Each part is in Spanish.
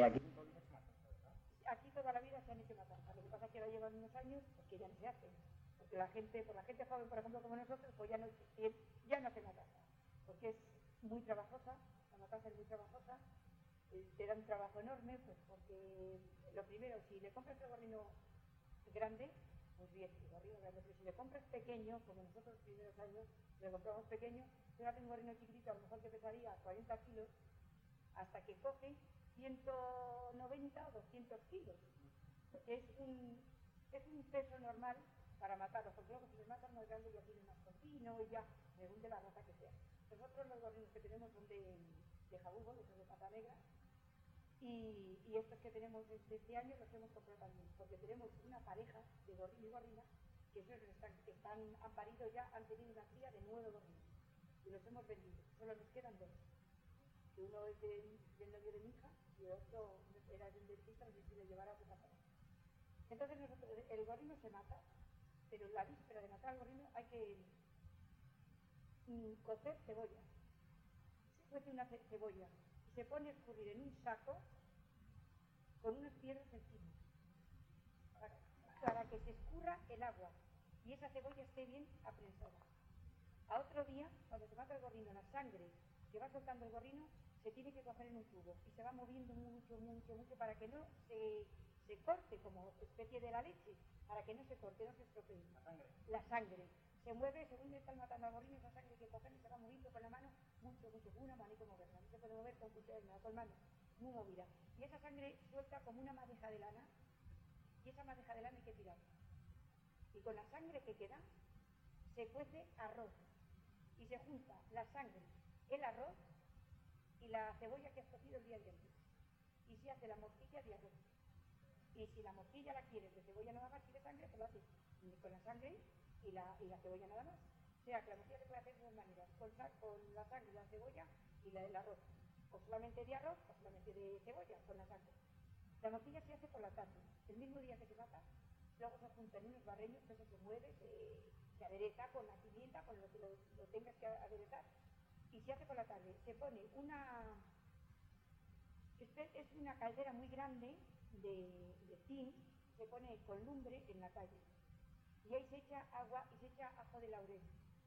aquí todavía se mata, ¿verdad? Aquí toda la vida se han hecho matanzas. Lo que pasa es que ahora llevan unos años pues, que ya no se hacen. Porque la gente joven, por ejemplo, como nosotros, pues ya no hace matanza. Porque es muy trabajosa, la matanza es muy trabajosa, te da un trabajo enorme, pues porque lo primero, si le compras el gorrino grande, pues bien, el gorrino grande, pero si le compras pequeño, como nosotros los primeros años le compramos pequeño, tú haces un gorrino chiquitito, a lo mejor que pesaría 40 kilos, hasta que coge 190 o 200 kilos. Es un peso normal para matarlos, porque luego si les matan más grande ya tienen más continuo y ya, según de la raza que sea. Nosotros los gorrinos que tenemos son de jabugo, de pata negra, y estos que tenemos de este año los hemos comprado también, porque tenemos una pareja de gorrino y gorrina que esos han parido ya, han tenido una cría de 9 gorrinos y los hemos vendido, solo nos quedan 2, que uno es del novio de mi hija y el otro era de un dentista, no sé si le llevará a su casa. Entonces el gorrino se mata, pero la víspera de matar al gorrino hay que cocer cebolla. Se cuece una cebolla y se pone a escurrir en un saco con unas piedras encima para que se escurra el agua y esa cebolla esté bien aprensada. A otro día, cuando se mata el gorrino, la sangre que va soltando el gorrino se tiene que coger en un tubo y se va moviendo mucho para que no se corte como especie de la leche, para que no se corte, no se estropee. La sangre se mueve, según están matando al gorrino, esa sangre que cogen y se va moviendo con la mano mucho, con una mano y como verla, no se puede mover con cuchara, nada, con mano, muy movida. Y esa sangre suelta como una madeja de lana, y esa madeja de lana hay que tirarla. Y con la sangre que queda, se cuece arroz. Y se junta la sangre, el arroz y la cebolla que has cocido el día de antes. Y se hace la morcilla de arroz. Y si la morcilla la quieres de cebolla nada más y de sangre, pues lo haces con la sangre y la cebolla nada más. O sea, que la morcilla se puede hacer de dos maneras, con la sangre, la cebolla y el arroz. O solamente de arroz o solamente de cebolla, con la sangre. La morcilla se hace por la tarde. El mismo día que se mata, luego se juntan unos barreños, que eso se mueve, se adereza con la pimienta, con lo que lo tengas que aderezar, y se hace por la tarde. Se pone es una caldera muy grande de zinc, se pone con lumbre en la calle, y ahí se echa agua y se echa ajo de laurel.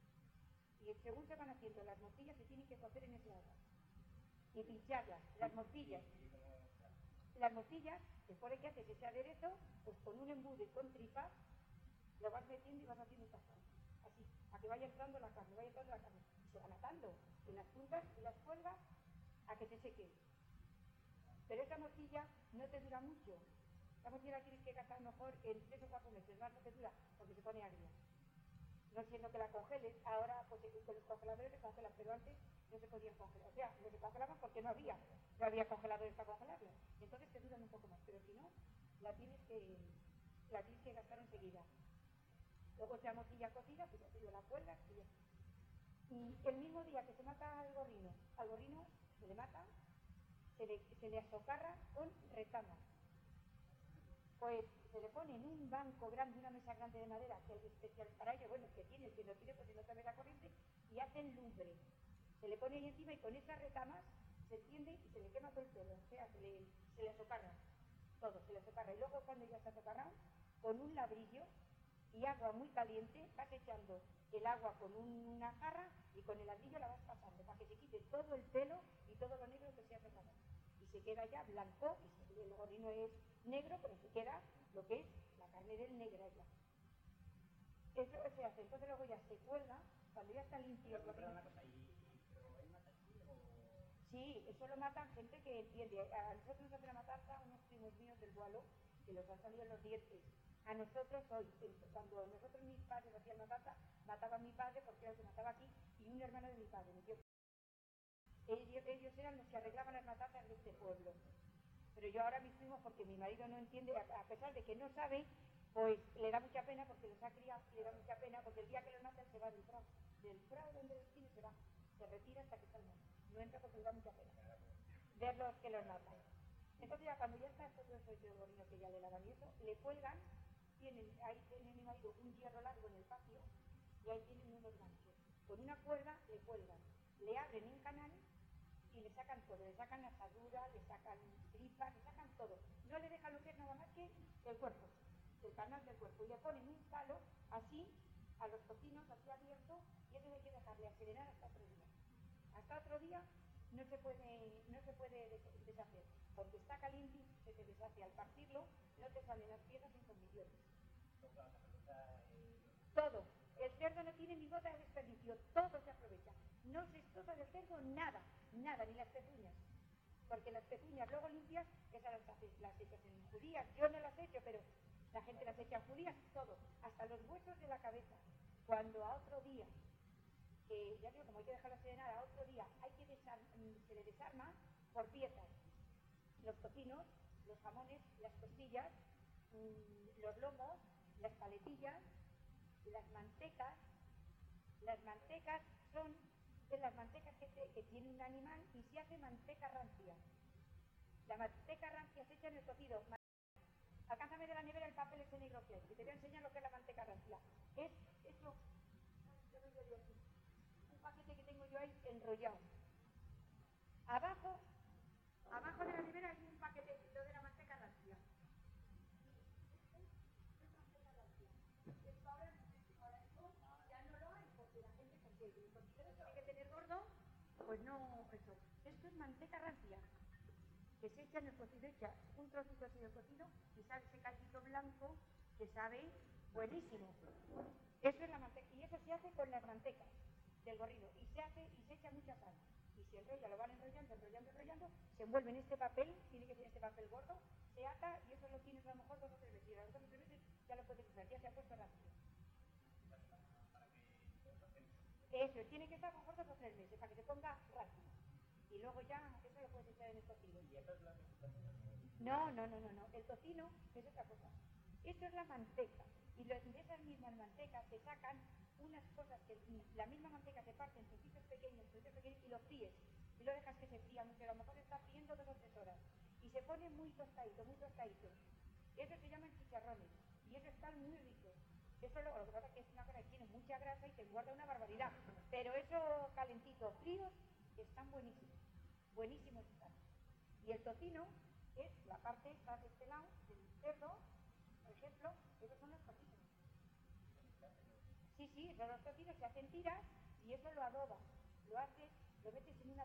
Y según se van haciendo las morcillas, se tienen que cocer en ese agua y pincharlas, las morcillas. Las morcillas, después de que haces ese aderezo, pues con un embudo y con tripas, lo vas metiendo y vas haciendo un tazón. Así, a que vaya entrando la carne, y se van atando en las puntas y las cuelgas a que se sequen. Pero esa morcilla no te dura mucho. La morcilla la tienes que gastar mejor en 3 o 4 meses, más no te dura, porque se pone agria. No siendo que la congeles, ahora pues con los congeladores se congelan, pero antes no se podían congelar. O sea, no se congelaban porque no había congeladores para congelarla. Entonces te duran un poco más, pero si no, la tienes que gastar enseguida. Luego esa morcilla cocida, pues ya la cuelgas y ya. Y el mismo día que se mata al gorrino se le mata, se le azocarra con retamas. Pues se le pone en un banco grande, una mesa grande de madera, que es especial para ello, bueno, el que tiene, pues si no sabe la corriente, y hacen lumbre. Se le pone ahí encima y con esas retamas se enciende y se le quema todo el pelo, o sea, se le azocarra, todo, se le azocarra. Y luego cuando ya está azocarrado, con un ladrillo y agua muy caliente, vas echando el agua con una jarra y con el ladrillo la vas pasando para que se quite todo el pelo y todo lo negro que se ha azocado. Y se queda ya blanco, y el gorrino es negro, pero se queda lo que es la carne del negra ya. Eso se hace, entonces luego ya se cuelga, cuando ya está limpio. Pero una cosa, ¿pero él mata aquí o...? Sí, eso lo matan gente que entiende. A nosotros nos hacen la matanza unos primos míos del Gualo, que los han salido en los dientes. A nosotros hoy, cuando nosotros mis padres hacían matanza, mataba a mi padre porque era el que mataba aquí, y un hermano de mi padre, mi tío. Ellos eran los que arreglaban las matanzas de este pueblo. Pero yo ahora mis primos, porque mi marido no entiende, a pesar de que no sabe, pues le da mucha pena porque los ha criado y le da mucha pena porque el día que los matan se va del prado. Del prado donde los tiene se va, se retira hasta que salga. No entra porque le da mucha pena verlos que los matan. Entonces ya cuando ya está todo eso de gorrino que ya le lavan y eso, le cuelgan, ahí tiene mi marido un hierro largo en el patio y ahí tienen unos ganchos. Con una cuerda le cuelgan, le abren un canal y le sacan todo, le sacan asadura, le sacan tripas, le sacan el canal del cuerpo y le ponen un palo así a los tocinos, así abierto, y eso hay que dejarle acelerar hasta otro día. Hasta otro día no se puede deshacer, porque está caliente y se te deshace. Al partirlo no te salen las piezas en condiciones. Todo. El cerdo no tiene ni gota de desperdicio, todo se aprovecha. No se estroza del cerdo nada, nada, ni las pezuñas. Porque las pezuñas luego limpias, esas las echas en judías. Yo no las he hecho, pero la gente las echa en judías, todo. Hasta los huesos de la cabeza. Cuando a otro día, que ya digo, como hay que dejarlo serenar, a otro día se le desarma por piezas. Los tocinos, los jamones, las costillas, los lomos, las paletillas, las mantecas. Las mantecas son de las mantecas que tiene un animal y se hace manteca rancia. La manteca rancia se echa en el cocido. Alcánzame de la nevera el papel ese negro que hay, y te voy a enseñar lo que es la manteca rancia. Es eso, un paquete que tengo yo ahí enrollado. Abajo de la nevera hay un paquetecito de la manteca rancia. Pues no, eso. Esto es manteca rancia, que se echa en el cocido, echa un trocito así del cocido y sale ese caldito blanco que sabe buenísimo. Eso es la manteca, y eso se hace con las mantecas del gorrino, y se echa mucha sal. Y se enrolla, lo van enrollando, se envuelve en este papel, tiene que ser este papel gordo, se ata y eso lo tienes a lo mejor 2 o 3 veces. Y a las 2 o 3 veces ya lo puedes usar, ya se ha puesto rápido. Eso, tiene que estar a lo mejor 2 o 3 meses para que se ponga rápido. Y luego ya, eso lo puedes echar en el cocido. ¿Y eso es lo que se cocina? No. El tocino es otra cosa. Esto es la manteca. Y de esas mismas mantecas se sacan unas cosas que la misma manteca se parte en trocitos pequeños y lo fríes. Y lo dejas que se fría mucho. A lo mejor está friendo 2 o 3 horas. Y se pone muy tostadito, muy tostadito. Eso se llaman chicharrones. Y eso está muy rico. Eso lo que pasa es que es una cosa que tiene mucha grasa y te engorda una barbaridad. Pero eso calentito, fríos, están buenísimos. Buenísimos están. Y el tocino es la parte esta de este lado del cerdo, por ejemplo, esos son los tocinos. Sí, son los tocinos, se hacen tiras y eso lo adobas. Lo metes en un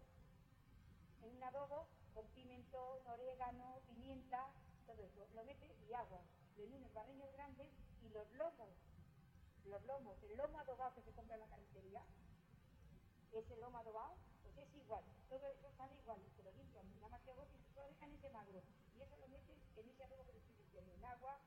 adobo con pimentón, orégano, pimienta, todo eso. Lo metes y agua. En unos barreños grandes y los lomos, el lomo adobado que se compra en la carnicería, ese lomo adobado, pues es igual, todo eso sale igual, te lo limpian, nada más que vos y lo dejan ese magro, y eso lo metes en ese adobo que te estoy diciendo, en agua,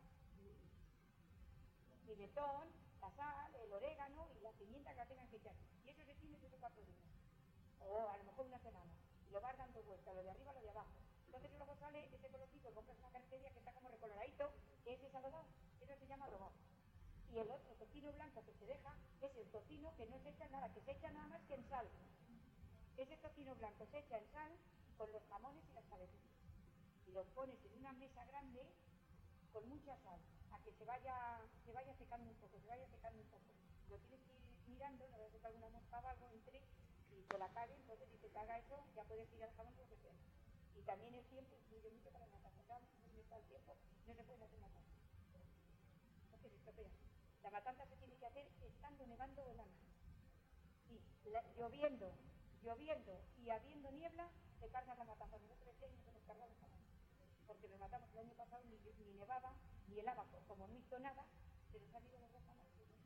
pimentón, la sal, el orégano y la pimienta que la tengan que echar, y eso se tiene 3 o 4 días, o a lo mejor una semana, y lo vas dando vuelta, lo de arriba, lo de abajo. Entonces luego sale ese colorcito, compras una carnicería que está como recoloradito, que es ese adobado, eso se llama adobado. Y el otro tocino blanco que se deja es el tocino que no se echa nada, que se echa nada más que en sal. Ese tocino blanco se echa en sal con los jamones y las paletillas. Y lo pones en una mesa grande con mucha sal, a que se vaya secando un poco, Lo tienes que ir mirando, no vaya a tocar alguna mosca o algo, entre y te la cague, entonces si te caga eso, ya puedes tirar el jamón lo que sea. Y también el tiempo influye mucho para la matanza. Claro, si está el tiempo, no se puede hacer matanza. Porque se estropea. La matanza se tiene que hacer estando nevando o helando. Sí, lloviendo y habiendo niebla, te cargas la matanza. Nosotros este año nos hemos cargado jamás. Porque nos matamos el año pasado, ni nevaba, ni helaba, como no hizo nada, se nos han ido los dos jamás.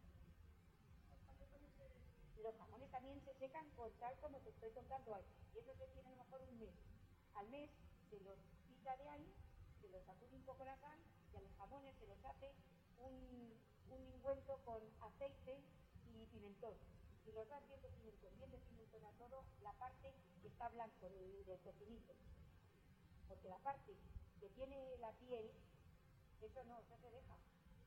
Los jamones también se secan con tal como te estoy contando ahí. Y eso se tiene a lo mejor un mes. Al mes se los quita de ahí, se los sacude un poco la sal y a los jamones se los hace un ungüento con aceite y pimentón. Y los das bien de pimentón a todo la parte que está blanco del cocinito. Porque la parte que tiene la piel, eso no, eso se deja.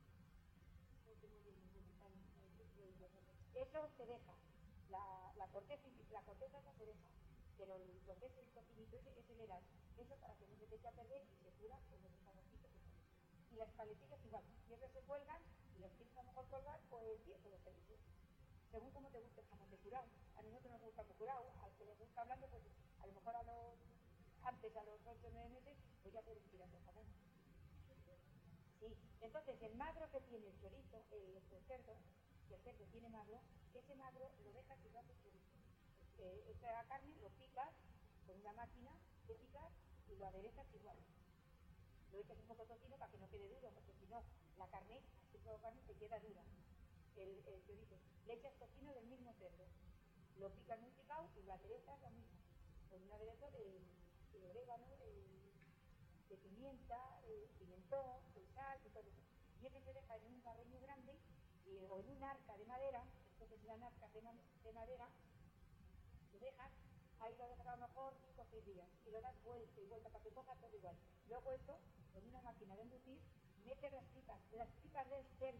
Eso se deja. La corteza esa se deja. Pero lo que es el cocinito es el heral. Eso para que no se te eche a perder y se cura con los desarrojitos que son. Y las paletillas igual. Y esas se cuelgan y los tienes a lo mejor colgar o el tiempo los servicios. Según como te guste el jamón de curado. A nosotros nos gusta muy curado. Al que le gusta hablando, pues a lo mejor antes a los 8 o 9 meses, pues ya puedes tirar el jamón. Sí, entonces el magro que tiene el chorizo, el cerdo, que el cerdo tiene magro, ese magro lo dejas y lo haces chorizo. Esa carne lo picas con una máquina de picar y lo aderezas igual. Lo echas un poco de tocino para que no quede duro, porque si no, la carne, así como carne, te queda dura. El chorizo. Le echas tocino del mismo cerdo. Lo picas muy picado y lo aderezas lo mismo. Con un aderezo de orégano, de pimienta, pimentón, de sal y todo eso. Y eso se deja en un barreño grande o en un arca de madera, entonces dan arcas de madera, lo dejas, ahí lo dejas a lo mejor 5 o 6 días y lo das vuelta y vuelta para que coja todo igual. Luego eso, con una máquina de embutido, metes las tripas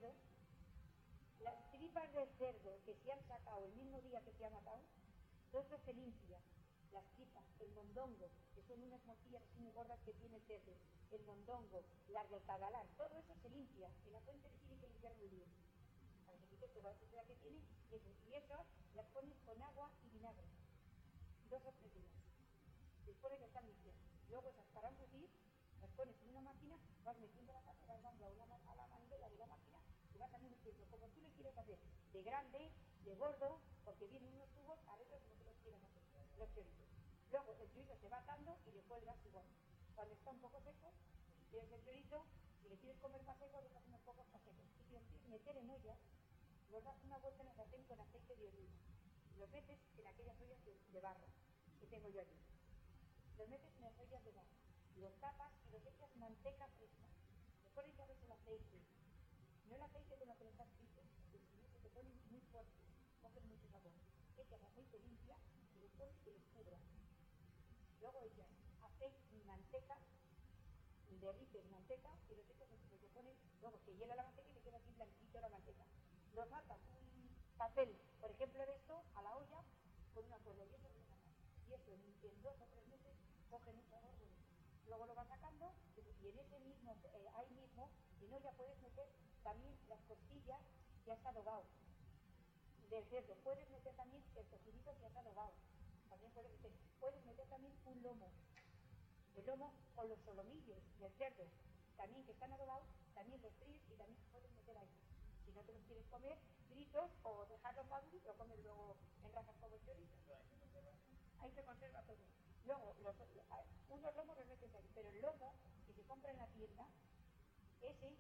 del cerdo que se han sacado el mismo día que se ha matado, todo eso se limpia. Las tripas, el mondongo, que son unas morcillas así muy gordas que tiene el cerdo, el mondongo, el cagalán, todo eso se limpia. En la fuente le tiene que limpiar muy bien. Para que quite toda la suciedad que tiene, y eso las pones con agua y vinagre, 2 o 3 días. Después de que están limpias. Luego esas para embutir, las pones en una máquina, vas metiendo la carne, vas dando a la manivela de la máquina y vas también metiendo, como tú le quieres hacer, de grande, de gordo, porque vienen unos tubos, arreglos como tú los quieras hacer, los chorizos. Luego el chorizo se va atando y le cuelgas igual. Cuando está un poco seco, tienes el chorizo, si le quieres comer más seco, dejas unos pocos más secos. Y si los quieres meter en olla, los das una vuelta en el sartén con aceite de oliva. Los metes en aquellas ollas de barro que tengo yo allí. Los metes en las ollas de barro, los tapas y los echas manteca fresca. Le pones ya ves el aceite, no el aceite con lo que los has frito, porque si no se te ponen muy fuertes, cogen mucho sabor. Echas aceite limpia y les pones que les cubra. Luego echas aceite y manteca, derrites manteca y los echas encima y te pones, luego se hiela la manteca y te queda así blanquito la manteca. Los atas un papel, por ejemplo de esto, a la olla con una cuerda y eso lo dejas. Y eso en 2 o 3 meses cogen un sabor bueno. Luego lo vas sacando y en ese mismo, ahí mismo, en olla puedes meter también las costillas que has adobado del cerdo. Puedes meter también el cocidito que has adobado. También puedes meter también un lomo. El lomo o los solomillos del cerdo, también que están adobados, también los fríes y también los puedes meter ahí. Si no te los quieres comer fritos o dejarlos maduros y lo comes luego en rajas como el chorizo. Ahí se conserva todo. Luego, unos lomos los metes ahí, pero el lomo que se compra en la tienda, ese,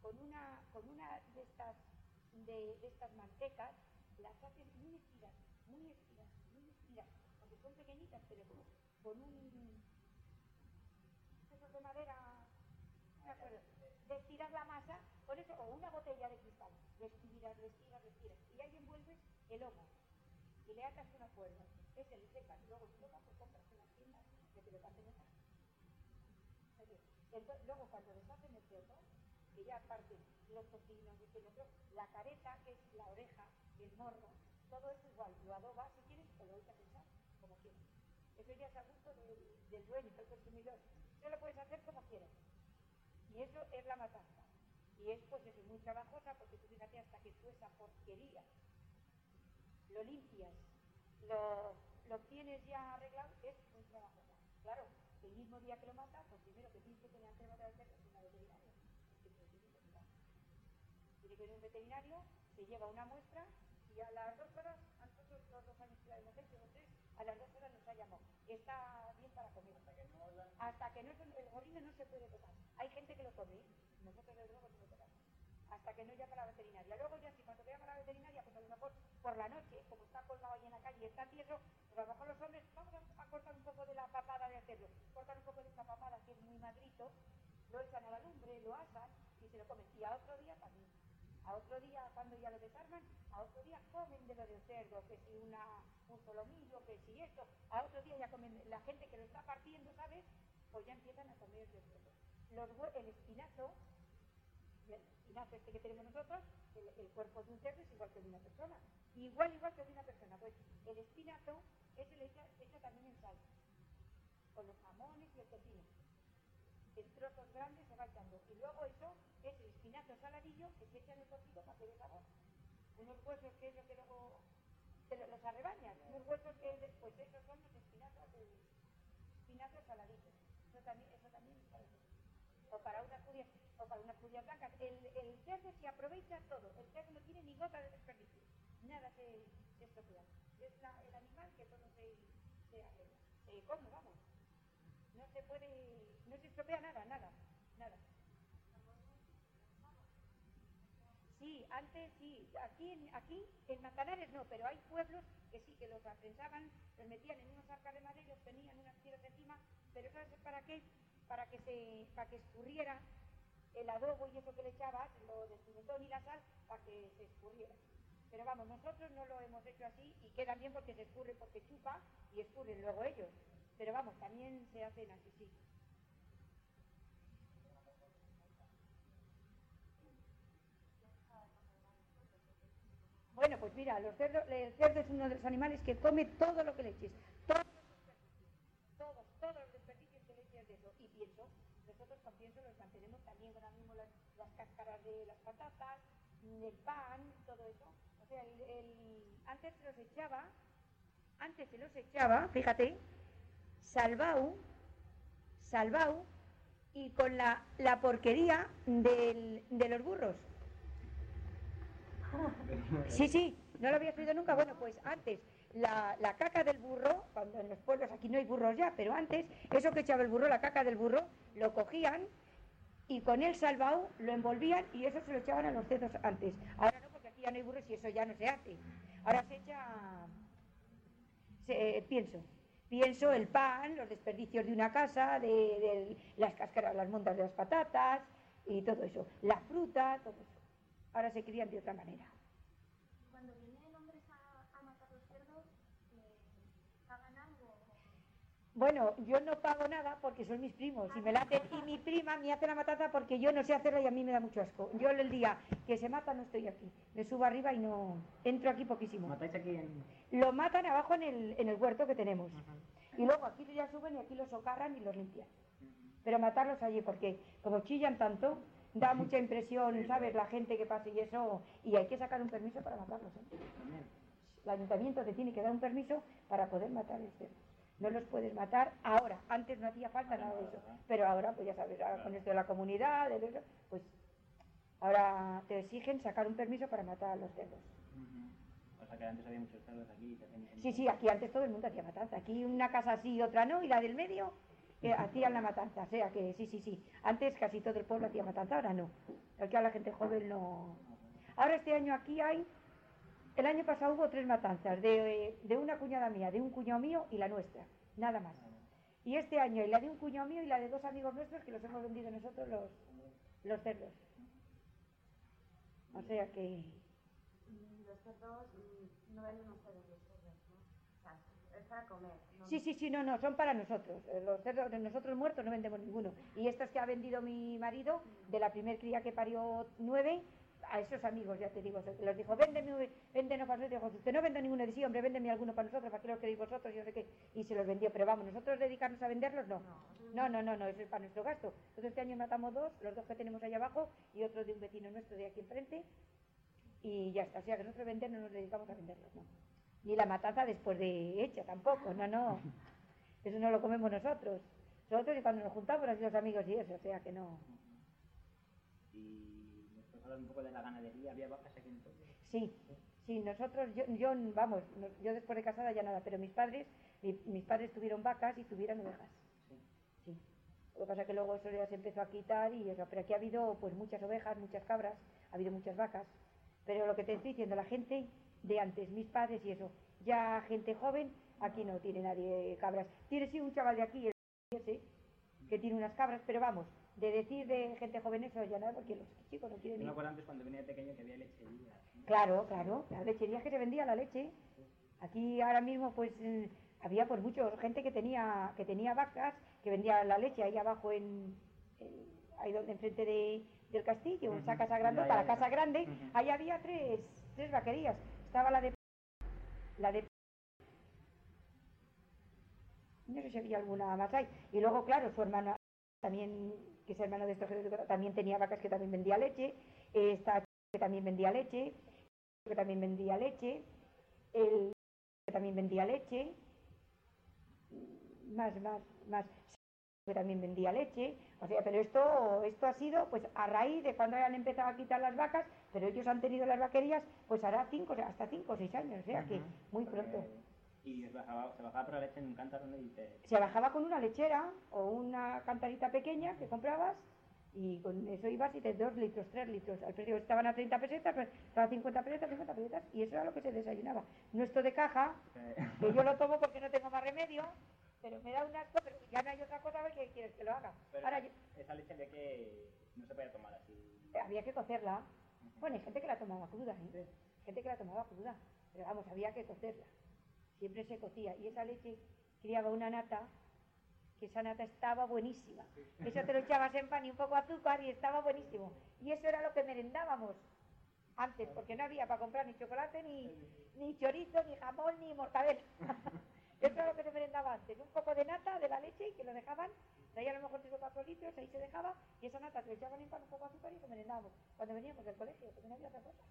con una de estas mantecas, las haces muy estiras, muy estiras, muy estiras, porque son pequeñitas, pero con esos de madera, no me acuerdo, de estirar la masa, con eso, o una botella de cristal, lo estiras, y ahí envuelves el lomo, y le atas una cuerda, ese le secas, y luego el lomo lo compras en las tiendas, que te lo hacen en casa. Entonces, luego cuando deshacen el cerdo, que ya parten los tocinos, la careta, que es la oreja, el morro, todo eso igual, lo adobas si quieres o lo echas en sal, como quieras. Eso ya es a gusto del dueño, del consumidor. Tú lo puedes hacer como quieras. Y eso es la matanza. Y es pues eso, muy trabajosa, porque tú fíjate, hasta que tú esa porquería lo limpias, lo tienes ya arreglado, es muy trabajosa. Claro, el mismo día que lo matas, lo primero que tienes que tener antes de matar al cerdo es una veterinaria. Tiene que venir un veterinario, se lleva una muestra y a las 2 horas, a nosotros los 2 años que la hemos hecho, o 3, a las 2 horas nos ha llamado. Está bien para comer. Hasta que no, el gorrino no se puede tocar. Hay gente que lo come, ¿eh? Nosotros desde luego no lo tocamos. Hasta que no llama a la veterinaria. Luego ya si cuando llama a la veterinaria, pues a lo mejor por la noche, como está colgado ahí en la calle y está tieso, pues a lo mejor los hombres, vamos a cortar un poco de la papada del cerdo. Cortan un poco de esa papada que es muy magrito, lo echan a la lumbre, lo asan y se lo comen. Y a otro día también. A otro día, cuando ya lo desarman, a otro día comen de lo del cerdo, que si un solomillo, que si esto, a otro día ya comen, la gente que lo está partiendo, ¿sabes? Pues ya empiezan a comer del cerdo. El espinazo este que tenemos nosotros, el cuerpo de un cerdo es igual que el de una persona. Igual que el de una persona. Pues el espinazo, ese se echa también en sal, con los jamones y el tocino. En trozos grandes se va echando. Y luego eso es el espinazo saladillo que se echa en el cocido para que dé sabor. Unos huesos que es lo que luego los arrebañas. Unos huesos que, pues esos son los espinazos saladitos. Eso también es para eso. O para unas judías. o para unas judías blancas. El cerdo se aprovecha todo, el cerdo no tiene ni gota de desperdicio, nada se estropea. Es el animal que todo se arregla. ¿Cómo? Vamos. No se puede, no se estropea nada, nada, nada. Sí, antes sí, aquí en Manzanares no, pero hay pueblos que sí, que los aprensaban, los metían en unos arcas de madera y los tenían unas piedras encima, pero ¿sabes para qué? Para que escurriera el adobo y eso que le echabas, lo del pimentón y la sal, para que se escurriera. Pero vamos, nosotros no lo hemos hecho así y quedan bien porque se escurre, porque chupa y escurren luego ellos. Pero vamos, también se hacen así, sí. Bueno, pues mira, el cerdo es uno de los animales que come todo lo que le eches, todos los desperdicios que le eches de eso. Y pienso, nosotros con pienso los mantenemos también ahora mismo las cáscaras de las patatas, el pan, todo eso. O sea, antes se los echaba, fíjate, salvau, salvau, y con la porquería de los burros. Sí, sí, no lo habías oído nunca. Bueno, pues antes la caca del burro, cuando en los pueblos aquí no hay burros ya, pero antes, eso que echaba el burro, la caca del burro, lo cogían y con el salvao lo envolvían y eso se lo echaban a los cerdos antes. Ahora no, porque aquí ya no hay burros y eso ya no se hace. Ahora se echa, pienso el pan, los desperdicios de una casa, de las cáscaras, las mondas de las patatas y todo eso. La fruta, todo eso. Ahora se crían de otra manera. Cuando vienen hombres a matar los cerdos, ¿pagan algo? Bueno, yo no pago nada porque son mis primos y me la hacen, y mi prima me hace la matanza porque yo no sé hacerla y a mí me da mucho asco. Yo el día que se mata no estoy aquí, me subo arriba y no entro aquí poquísimo. ¿Matáis aquí en...? Lo matan abajo en el huerto que tenemos. Y luego aquí ya suben y aquí los socarran y los limpian. Pero matarlos allí porque como chillan tanto, da mucha impresión, ¿sabes? La gente que pasa y eso, y hay que sacar un permiso para matarlos. El ayuntamiento te tiene que dar un permiso para poder matar los cerdos. No los puedes matar ahora, antes no hacía falta nada de eso, pero ahora pues ya sabes, ahora con esto de la comunidad, pues ahora te exigen sacar un permiso para matar a los cerdos. O sea que antes había muchos cerdos aquí. Sí, aquí antes todo el mundo hacía matanza, aquí una casa sí y otra no, y la del medio hacían la matanza, o sea que sí, antes casi todo el pueblo hacía matanza, ahora no, porque ahora la gente joven no. Ahora este año aquí el año pasado hubo 3 matanzas, de una cuñada mía, de un cuñado mío y la nuestra, nada más. Y este año, y la de un cuñado mío y la de 2 amigos nuestros que los hemos vendido nosotros los cerdos. O sea que... Los cerdos no venden ustedes los cerdos, ¿no? O sea, es para comer. ¿No? Sí, no, son para nosotros. Los cerdos de nosotros muertos no vendemos ninguno. Y estos que ha vendido mi marido, de la primer cría que parió 9, a esos amigos, ya te digo, los dijo, véndenos para nosotros. Dijo, usted no vende ninguno de sí, hombre, véndeme alguno para nosotros, ¿para qué los queréis vosotros? Yo sé qué. Y se los vendió, pero vamos, nosotros dedicarnos a venderlos, no. No, eso es para nuestro gasto. Entonces este año matamos 2, los 2 que tenemos allá abajo y otro de un vecino nuestro de aquí enfrente. Y ya está, o sea que nosotros vender no nos dedicamos a venderlos, no. Ni la matanza después de hecha tampoco, no. Eso no lo comemos nosotros. Nosotros y cuando nos juntamos así los amigos y eso, o sea que no. Y después hablar un poco de la ganadería, ¿había vacas aquí entonces? Sí, nosotros, yo después de casada ya nada, pero mis padres tuvieron vacas y tuvieron ovejas. Sí. Lo que pasa es que luego eso ya se empezó a quitar y eso, pero aquí ha habido pues muchas ovejas, muchas cabras, ha habido muchas vacas. Pero lo que te estoy diciendo, la gente de antes, mis padres y eso, ya gente joven, aquí no tiene nadie cabras. Tiene sí un chaval de aquí, ese, que tiene unas cabras, pero vamos, de decir de gente joven eso ya nada, porque los chicos no quieren Yo ni... me acuerdo antes cuando venía de pequeño que había lecherías, ¿no? Claro, las lecherías que se vendía la leche. Aquí ahora mismo pues había pues mucha gente que tenía vacas, que vendía la leche ahí abajo ahí donde enfrente del castillo, esa casa grande, la casa grande, ahí había tres vaquerías. Estaba la de no sé si había alguna más ahí. Y luego, claro, su hermano también, que es hermano de estos, también tenía vacas que también vendía leche, esta que también vendía leche, que también vendía leche, el que también vendía leche, más. que también vendía leche, o sea, pero esto ha sido pues a raíz de cuando han empezado a quitar las vacas, pero ellos han tenido las vaquerías pues hará hasta 5 o 6 años, o sea que muy pronto. Y se bajaba por la leche en un cántaro, ¿no? Se bajaba con una lechera o una cantarita pequeña que comprabas y con eso ibas y te 2 litros, 3 litros. Al precio estaban a 30 pesetas, pues estaban 50 pesetas, 50 pesetas y eso era lo que se desayunaba. No esto de caja, que yo lo tomo porque no tengo más remedio, pero me da un asco, pero ya no hay otra cosa, a ver qué quieres que lo haga. Pero ahora esa leche de que no se podía tomar así. Había que cocerla. Bueno, hay gente que la tomaba cruda, ¿eh? Gente que la tomaba cruda, pero vamos, había que cocerla. Siempre se cocía y esa leche criaba una nata, que esa nata estaba buenísima. Eso te lo echabas en pan y un poco de azúcar y estaba buenísimo. Y eso era lo que merendábamos antes, porque no había para comprar ni chocolate, ni chorizo, ni jamón, ni mortadela. Eso era lo que se merendaba antes, un poco de nata de la leche y que lo dejaban, traía a lo mejor 3 o 4 litros, ahí se dejaba y esa nata se lo echaban en pan, un poco de azúcar y lo merendábamos cuando veníamos del colegio, porque no había otra cosa.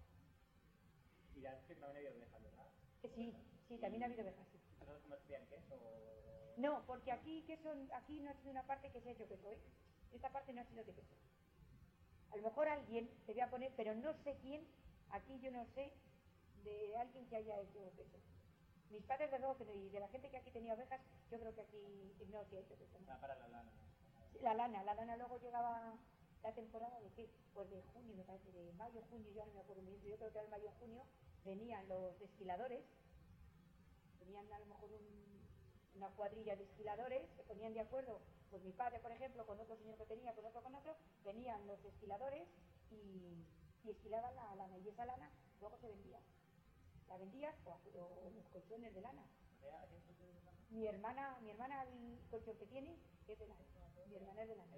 Y ya es que también había ovejas, ¿verdad? Sí, también ha habido ovejas, sí. ¿Nosotros comercian queso? No, porque aquí no ha sido una parte que se ha hecho queso, ¿eh? Esta parte no ha sido de queso. A lo mejor alguien te voy a poner, pero no sé quién, aquí yo no sé de alguien que haya hecho queso. Mis padres de luego que no, y de la gente que aquí tenía ovejas, yo creo que aquí no se ha hecho queso. ¿No? Para la lana. La lana luego llegaba la temporada de qué, pues de junio, me parece, de mayo, junio, yo no me acuerdo muy bien, yo creo que era el mayo, junio, venían los desfiladores, venían a lo mejor una cuadrilla de esquiladores, se ponían de acuerdo, pues mi padre, por ejemplo, con otro señor que tenía, con otro, venían los esquiladores y esquilaban la lana, y esa lana luego se vendía. La vendías o los colchones de lana. Mi hermana el colchón que tiene es de lana. Mi hermana es de lana.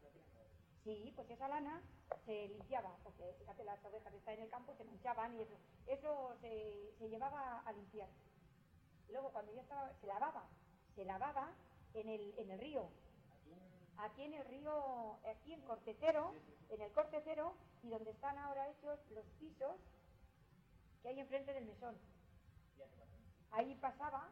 Sí, pues esa lana se limpiaba, porque fíjate, las ovejas están en el campo, se manchaban y eso se llevaba a limpiar. Luego cuando ya estaba, se lavaba en el río. Aquí en el río, aquí en Cortecero, en el Cortecero, y donde están ahora hechos los pisos que hay enfrente del mesón. Ahí pasaba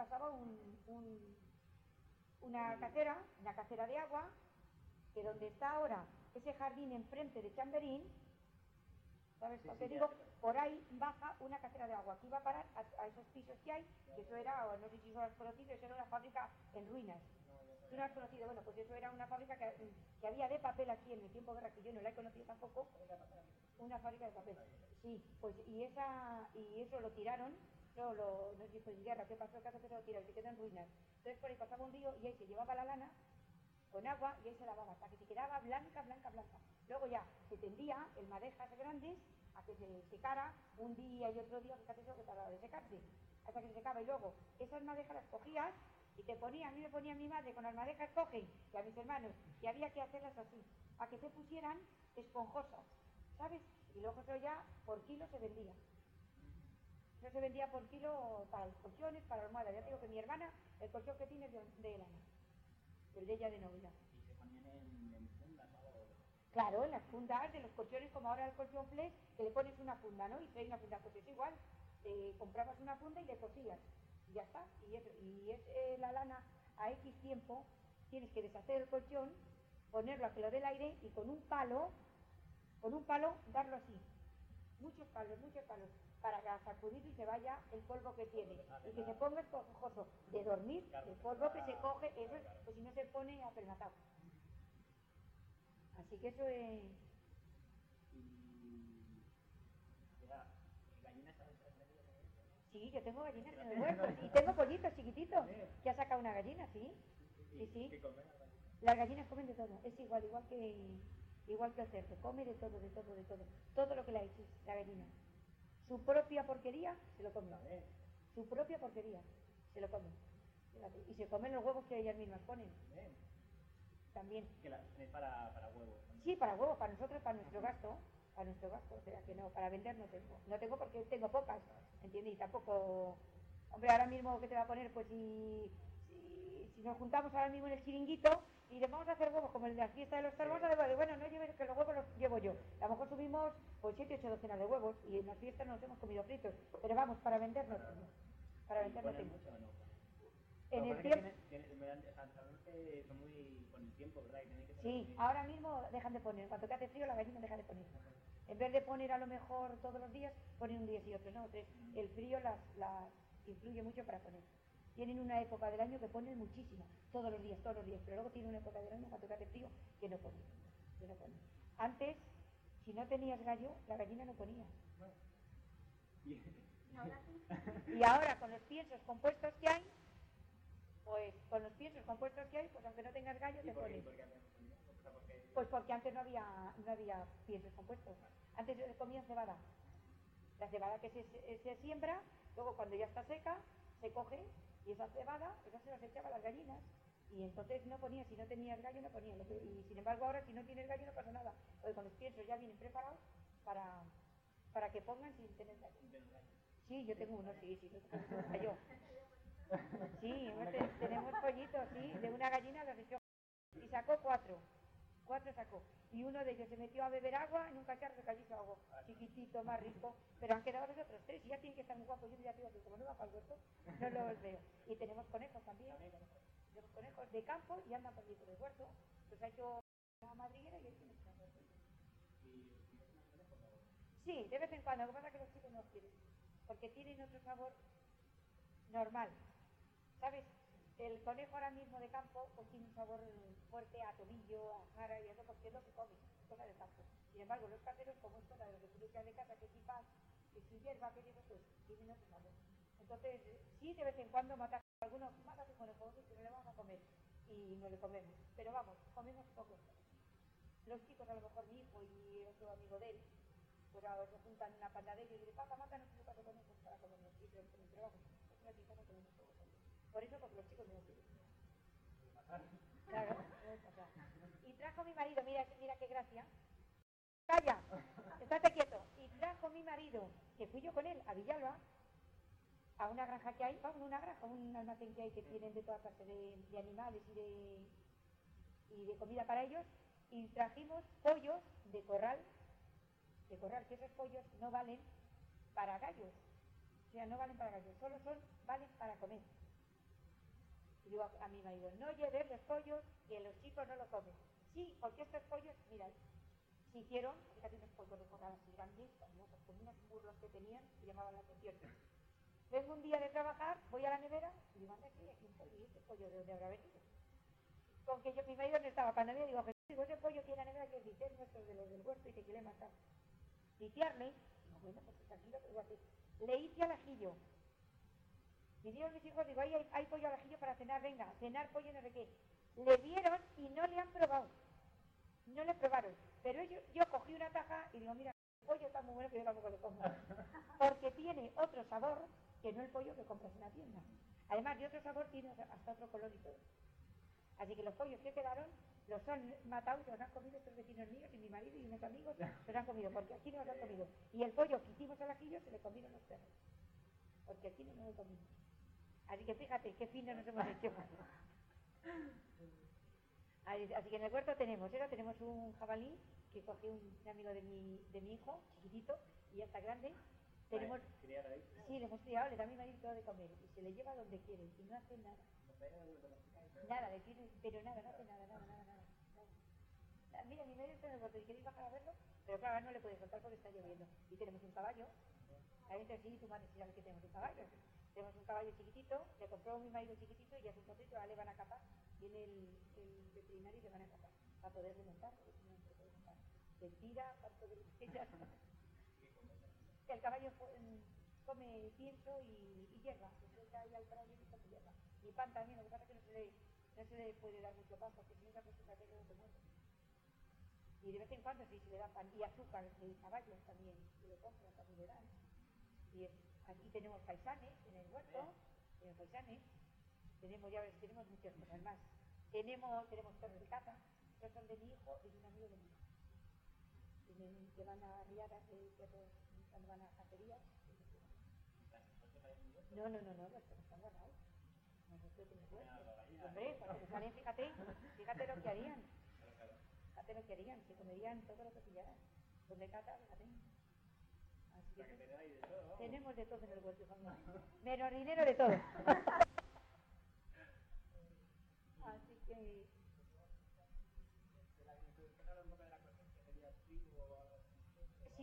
una cacera de agua, que donde está ahora ese jardín enfrente de Chamberín, ¿sabes? Sí, te digo, por ahí baja una cacera de agua, aquí va a parar a esos pisos que hay, que eso era, no sé si eso lo has conocido, eso era una fábrica en ruinas. ¿Tú no has conocido? Bueno, pues eso era una fábrica que había de papel aquí en el tiempo de guerra, que yo no la he conocido tampoco, una fábrica de papel. Sí, pues y eso lo tiraron, no sé si guerra, ¿qué pasó? El caso que se lo tiraron, se quedó en ruinas. Entonces por ahí pasaba un río y ahí se llevaba la lana con agua y ahí se lavaba hasta que se quedaba blanca. Luego ya se tendía el madejas grandes a que se secara un día y otro día, fíjate eso que tardaba de secarse, hasta que se secaba. Y luego esas madejas las cogías y a mí me ponía mi madre con las madejas, cogen, y a mis hermanos, y había que hacerlas así, a que se pusieran esponjosas, ¿sabes? Y luego eso ya por kilo se vendía. Eso se vendía por kilo para los colchones, para la almohada. Ya te digo que mi hermana, el colchón que tiene es de lana, el de ella de novia. ¿Y se ponían en fundas o...? Claro, en las fundas de los colchones, como ahora el colchón flex, que le pones una funda, ¿no? Y trae una funda, pues es igual. Comprabas una funda y le cosías. Y ya está. Y es la lana a X tiempo, tienes que deshacer el colchón, ponerlo a que lo dé el aire y con un palo darlo así. Muchos palos, para sacudirlo y se vaya el polvo que tiene. Y que se ponga esponjoso. De dormir, el polvo que se coge, eso es, pues si no se pone apelmatado. Así que eso es... Sí, yo tengo gallinas en el huerto y tengo pollitos chiquititos que ha sacado una gallina, sí. Sí. Las gallinas comen de todo, es igual que el cerdo, come de todo. Todo lo que le eches, la gallina. Su propia porquería se lo come. Su propia porquería se lo come. Y se comen los huevos que ellas mismas ponen. También. Que las tenéis para huevos. Sí, para huevos, para nosotros, para nuestro gasto, o sea que no, para vender no tengo porque tengo pocas, ¿entiendes? Y tampoco, hombre, ahora mismo que te va a poner, pues si nos juntamos ahora mismo en el chiringuito y le vamos a hacer huevos como el de la fiesta de los cerdos, bueno, no lleves que los huevos los llevo yo, a lo mejor subimos pues 7 o 8 docenas de huevos y en las fiestas nos hemos comido fritos, pero vamos, para vender no tengo. Para vender no tengo. Mucho, ¿no? En el tiempo... Son muy tiempo, ¿verdad? Y tenéis que Sí, ahora mismo dejan de poner, cuando hace frío la gallina deja de poner. En vez de poner a lo mejor todos los días, ponen un día y otro, ¿no? Entonces, el frío las influye mucho para poner. Tienen una época del año que ponen muchísimo, todos los días, pero luego tienen una época del año cuando hace frío que no ponen, que no ponen. Antes, si no tenías gallo, la gallina no ponía. Y ahora con los piensos compuestos que hay, pues aunque no tengas gallo, te ponen. Pues porque antes no había piensos compuestos. Antes se comía cebada. La cebada que se siembra, luego cuando ya está seca, se coge y esa cebada, esa se las echaba a las gallinas. Y entonces no ponía, si no tenías gallo no ponía. Y sin embargo ahora si no tienes gallo no pasa nada. Porque con los piensos ya vienen preparados para que pongan sin tener gallo. Sí, yo tengo uno, sí, tengo gallo. Sí, tenemos pollitos, sí, de una gallina los echó y sacó cuatro sacó. Y uno de ellos se metió a beber agua en un cacharro de cayó agua, chiquitito, más rico, pero han quedado los otros tres y ya tienen que estar muy guapos. Yo ya digo que como no va para el huerto, no los veo. Y tenemos conejos también, tenemos conejos de campo y andan por allí por el huerto. Pues ha hecho una madriguera y ahí tienes una huerto. Sí, de vez en cuando, lo que pasa es que los chicos no quieren, porque tienen otro sabor normal. ¿Sabes? El conejo ahora mismo de campo pues tiene un sabor fuerte a tomillo, a jara y eso porque es lo que come, cosa del campo. Sin embargo, los caseros, como es cosa de lo que tú le echas de casa, que es pan, que es hierba, que eso, pues tienen otro sabor. Entonces, sí, de vez en cuando mata algunos, mata su conejo, que no le vamos a comer y no le comemos. Pero vamos, comemos poco. Los chicos, a lo mejor mi hijo y otro amigo de él, pues ahora se juntan en una panda de ellos y dicen, papá, mátanos un par de conejos para comernos. Y pero vamos, es una quizá no tenemos todo. Por eso, porque los chicos no lo quieren. Claro, y trajo mi marido, mira qué gracia. Calla, estate quieto. Y trajo mi marido, que fui yo con él, a Villalba, a una granja que hay, vamos, una granja, un almacén que hay que tienen de toda clase de animales y de comida para ellos, y trajimos pollos de corral, que esos pollos no valen para gallos. O sea, no valen para gallos, solo valen para comer. Y digo a mi marido, no lleves los pollos, que los chicos no lo comen. Sí, porque estos pollos, mira, se hicieron, fíjate, unos pollos de corral así grandes, con unos burros que tenían, que llamaban la atención. Vengo un día de trabajar, voy a la nevera, y digo, anda, aquí un pollo, ¿y este pollo de dónde habrá venido? Con que mi marido no estaba para nadie, digo, ese pollo tiene la nevera que es dice, nuestro de los del huerto y te quiere matar. Litiarle, digo, bueno, pues tranquilo, que voy a hacer. Le hice al ajillo. Vinieron mis hijos, digo, hay pollo al ajillo para cenar, venga, cenar pollo no sé qué. Le vieron y no le han probado. No le probaron. Pero yo cogí una taja y digo, mira, el pollo está muy bueno que yo tampoco lo como. Porque tiene otro sabor que no el pollo que compras en la tienda. Además de otro sabor, tiene hasta otro color y todo. Así que los pollos que quedaron los han matado y los han comido estos vecinos míos y mi marido y unos amigos los han comido, porque aquí no los han comido. Y el pollo que hicimos al ajillo se le comieron los perros. Porque aquí no lo comimos. Así que fíjate qué fino nos hemos hecho. Así que en el huerto tenemos un jabalí que cogió un amigo de mi hijo, chiquitito, y ya está grande. Tenemos, sí, le hemos criado, le da a mi marido todo de comer y se le lleva donde quiere y no hace nada. Nada, le tiene, pero nada, no hace nada. Mira, mi marido está en el huerto y queréis bajar a verlo, pero claro, no le puede soltar porque está lloviendo. Y tenemos un caballo. La gente sí, tu madre sí sabe que tenemos un caballo. Tenemos un caballo chiquitito, le compró mi marido chiquitito y hace un poquito ahora le van a capar. Viene el veterinario y le van a capar para poder remontar, porque si no se puede montar. Se tira, para poder el caballo come pienso y hierba, se suelta ahí al caballo y come hierba. Y pan también, lo que pasa es que no se le puede dar mucho pan, porque si no se acostumbra a tener otro muerto. Y de vez en cuando sí se le da pan y azúcar de caballos también, se lo compran, también le dan. Y aquí tenemos faisanes en el huerto, tenemos ya ves, tenemos muchas cosas más. Tenemos perros de caza, estos son de mi hijo y de un amigo de mi hijo. Que van a riadas de perros cuando van a cacerías. No, los perros están guardados. Nosotros tenemos huerto. Hombre, cuando te salen, fíjate lo que harían. Fíjate lo que harían, se comerían todo lo que pillaran. Donde caza, fíjate. Así que tenemos de todo en el huerto, familia. Menos dinero de todo. Así que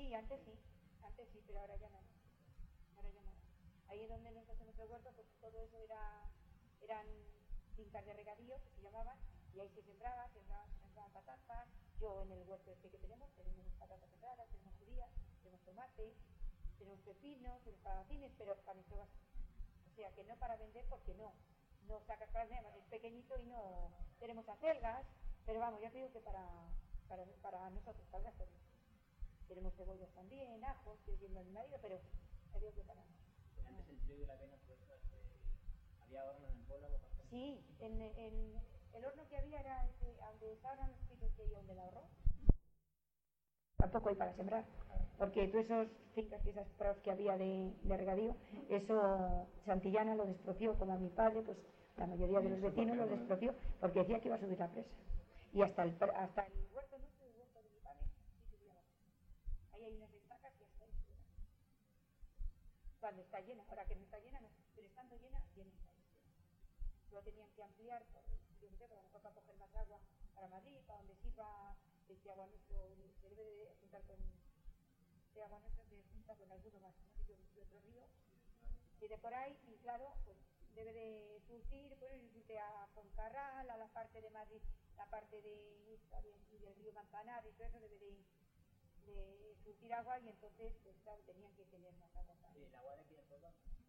sí, antes sí, pero ahora ya no. Ahora ya no. Ahí es donde nosotros en nuestro huerto, pues todo eso eran fincas de regadío, que se llamaban, y ahí se sembraban patatas. Yo en el huerto este que tenemos patatas sembradas, tenemos judías, tenemos tomate, tenemos pepinos, tenemos calabacines, pero para nuestro gasto. O sea, que no para vender porque no sacas carne, además es pequeñito y no tenemos acelgas, pero vamos, ya te digo que para nosotros, para el gasto. Tenemos cebollas también, ajos, que es viendo a mi marido, pero ya digo que para... Antes el trigo y la avena, por eso había hornos en el pueblo. Sí, en el horno que había era donde estaban los pisos que hay donde el ahorro. Tampoco hay para sembrar, porque todos esos fincas y esas prados que había de regadío, eso Santillana lo despropió, como a mi padre, pues la mayoría de los vecinos lo despropió, porque decía que iba a subir la presa. Y hasta el huerto nuestro, el huerto de mi padre, sí subía la presa. Ahí hay unas estacas y hasta ahí subía. Cuando está llena, ahora que no está llena, no, pero estando llena, llena está. Lo tenían que ampliar, yo no sé, a lo mejor para coger más agua para Madrid, para donde sirva este agua nuestro, se debe de juntar con este agua nuestro, se junta con alguno más, no sé, de otro río, y de por ahí, y claro, pues debe de surtir, pues surte a Foncarral, a la parte de Madrid, la parte de y del río Manzanares, y todo eso debe de surtir agua, y entonces, pues claro, tenían que tener más agua. Sí, el agua de aquí del pueblo,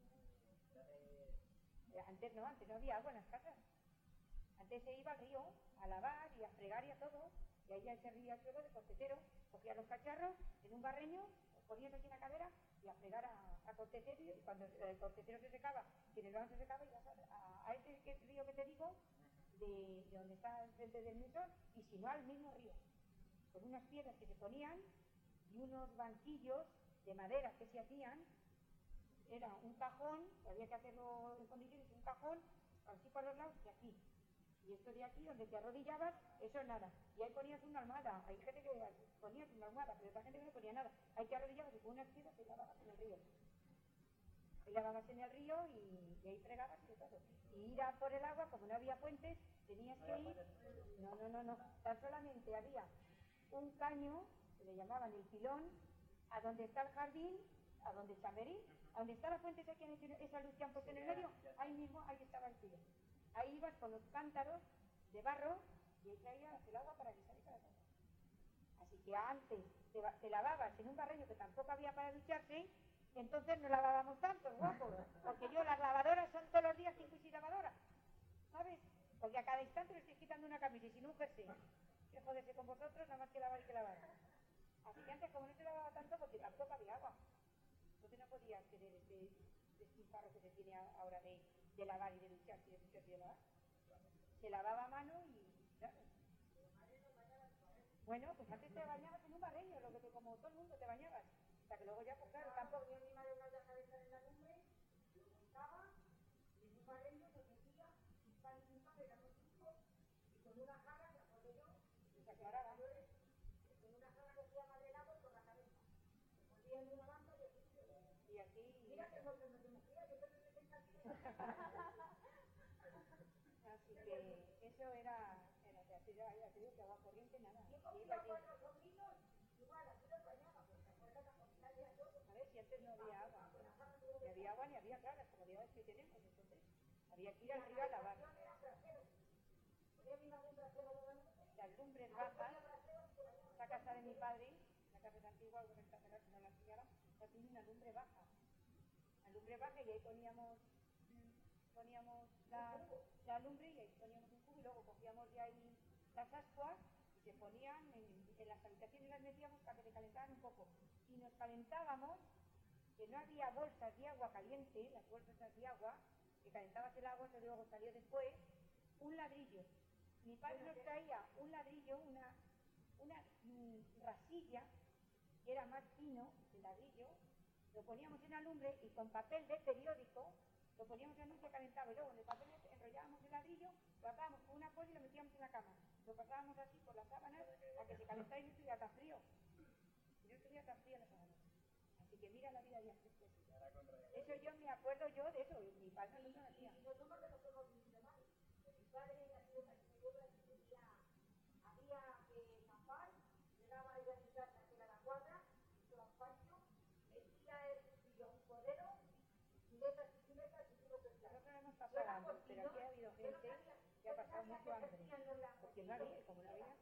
antes no había agua en las casas. Antes se iba al río a lavar y a fregar y a todo, y ahí ya se ría el suelo de cortetero, cogía los cacharros en un barreño, los ponías aquí en la cadera y a fregar a cortetero, y cuando el cortetero se secaba, que en el barro se secaba, ibas a este río que te digo, de donde está el frente del Newton, y si no al mismo río, con unas piedras que se ponían y unos banquillos de madera que se hacían. Era un cajón, que había que hacerlo en condiciones, un cajón, así por los lados y aquí. Y esto de aquí, donde te arrodillabas, eso nada. Y ahí ponías una almohada. Hay gente que ponías una almohada, pero otra gente que no ponía nada. Hay que arrodillabas y con unas piedras te lavabas en el río. Ahí lavabas en el río y ahí fregabas y todo. Y ir a por el agua, como no había puentes, tenías que ir... No. Tan solamente había un caño, que le llamaban el pilón, a donde está el jardín, a donde Chamberí, a donde está la fuente esa que han hecho, esa luz que han puesto en el medio, ahí mismo, ahí estaba el pilón. Ahí ibas con los cántaros de barro y ahí traías el agua para guisar y para todo. Así que antes te lavabas en un barreño que tampoco había para ducharse, entonces no lavábamos tanto, guapo, porque yo las lavadoras son todos los días 5 y 6 lavadoras, ¿sabes? Porque a cada instante le estoy quitando una camisa y sin un jersey. Que joderse con vosotros, nada más que lavar y que lavar. Así que antes, como no se lavaba tanto, porque tampoco había agua, entonces no podías tener este despilfarro que se tiene ahora de lavar y de ducharse y de lavar. Se lavaba a mano y claro. Bueno, pues antes te bañabas en un barreño, como todo el mundo te bañabas. Hasta que luego ya, pues claro, tampoco tenía mi madre una caja de estar en la lumbre, lo montaba, y en un barreño lo metía, y pan y un padre, éramos 5, y con una jarra, me acuerdo yo, y se aclaraba. Con una jarra cogía madre el agua por la cabeza. Se ponía en una manta y aquí... Mira que nosotros nos hemos criado, yo tengo 60 kilos. Así que eso era ya te digo que agua corriente nada. Yo cogía 4 sobrinos, igual, así los bañaba, porque acuerdas la cocina de todo. A ver, si antes no había agua. Ni había agua ni había claras, como digamos que tenemos, entonces había que ir al río a lavar. Las lumbres bajas, esta casa de mi padre, la casa es antigua, algunas casas no la enseñaron, no tiene una lumbre baja. La lumbre baja y ahí poníamos la lumbre y ahí poníamos un cubo y luego cogíamos de ahí las ascuas y se ponían en las habitaciones, las metíamos para que se calentaran un poco. Y nos calentábamos, que no había bolsas de agua caliente, las bolsas de agua, que calentabas el agua, eso luego salió después, un ladrillo. Mi padre nos traía un ladrillo, una rasilla, que era más fino, el ladrillo, lo poníamos en la lumbre y con papel de periódico lo poníamos en la luz y se calentaba, y luego en el papel enrollábamos el ladrillo, lo atábamos con una cola y lo metíamos en la cama. Lo pasábamos así por las sábanas a que se calentara y no estuviera tan frío. Y no estuviera tan fría las sábanas. Así que mira la vida de antes. Eso yo me acuerdo yo de eso, mi padre no lo hacía. Y nosotros que nos hemos vivido mal. Mi padre en la ciudad había que zampar, llegaba a ir a mi casa que era la cuadra, y toda pasaba mucho hambre, porque no había, como no había.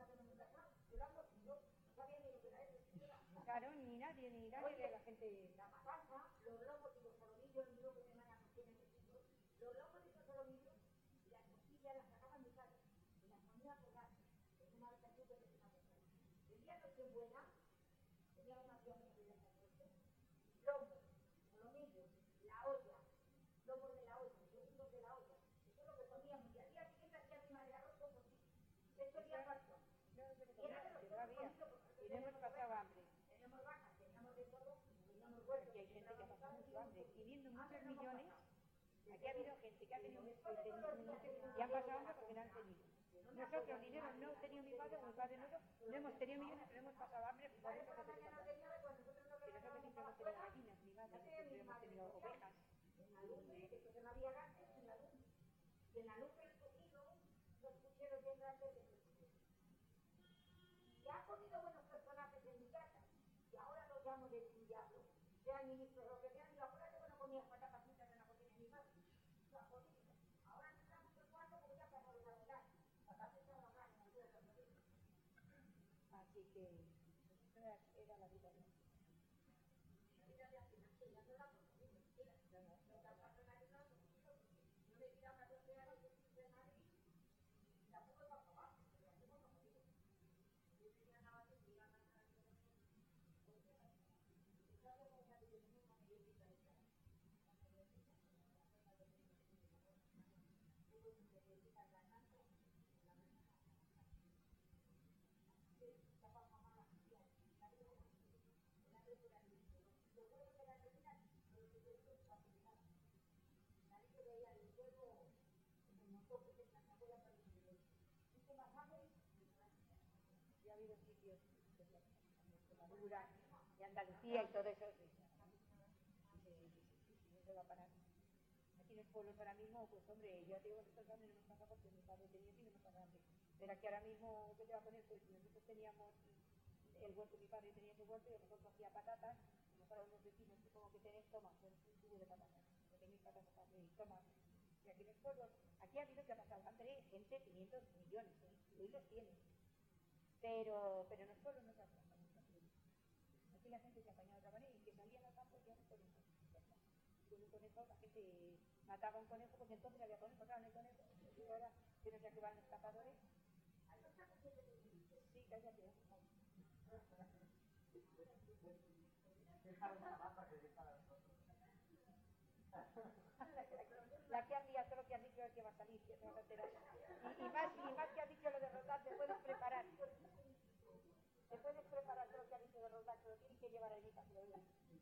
Claro, ni nadie de la gente. La patata, los lomos y los solomillos, el que me van a cocinar los lomos y los solomillos, las costillas las sacaban de casa, y las ponía por gas, es una habitación que se saca. El día de Nochebuena, tenía una tía muy querida con esto, lomos, solomillos, la olla, lomos de la olla, segundos de la olla, eso es lo que comíamos, y al día siguiente hacía mi madre arroz con costillas. Esto es día pastor. Y era de los Que no había, y no hemos pasado hambre. teníamos vacas, teníamos de todo, teníamos Aquí huertos, hay gente que ha pasado mucho hambre, y viendo muchos millones, aquí ha habido gente que ha tenido y han pasado hambre porque no han tenido. Nosotros dinero no hemos tenido mi padre, o mi padre no hemos tenido millones, pero hemos pasado hambre por eso que te pasa. Que nosotros siempre hemos tenido gallinas, mi madre, siempre hemos tenido ovejas. en la lumbre, que no había gases, en la lumbre. Y en la lumbre he cogido los pucheros bien grandes de pucheros. Y ha comido buenos personajes en mi casa, y ahora los llamo de diablo. Sean ministros o que sean, y ahora que no comías patatas fritas en la cocina de mi madre. Ahora necesitamos el cuarto porque ya pasó la Navidad. Así que era la vida. Ya ha habido sitios de Extremadura, de Andalucía y todo eso. Se va a parar. Aquí en los pueblos ahora mismo, pues hombre, yo te digo, nosotros también no nos pasa porque mi padre tenía y no nos pasa hambre. Pero aquí ahora mismo, ¿qué te va a poner? Pues nosotros teníamos el huerto, mi padre tenía ese huerto y nosotros hacía patatas, como para unos vecinos que como que tenéis, toma, un tubo de patatas, que tenéis patatas, y toma. Y aquí en los pueblos, aquí ha habido que ha pasado hambre, gente 500 millones, y hoy los tiene. Pero en los pueblos no se ha pasado mucho hambre. Aquí la gente se apañaba de otra manera y que salían al campo y ya no podían salir. Con un conejo, la gente mataba a un conejo porque entonces había conejos, ahora no hay conejos, y ahora que no sé a qué van los cazadores. Sí, cállate. La que has liado, todo lo que has dicho es que va a salir, que te vas a enterar. Y más que has dicho lo de rodar, te puedes preparar. Te puedes preparar todo lo que has dicho de rodar, te lo tienes que llevar allí para que lo veas.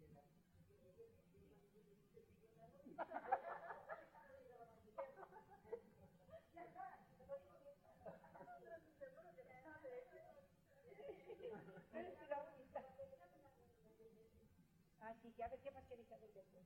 Así que a ver qué más queréis hacer después.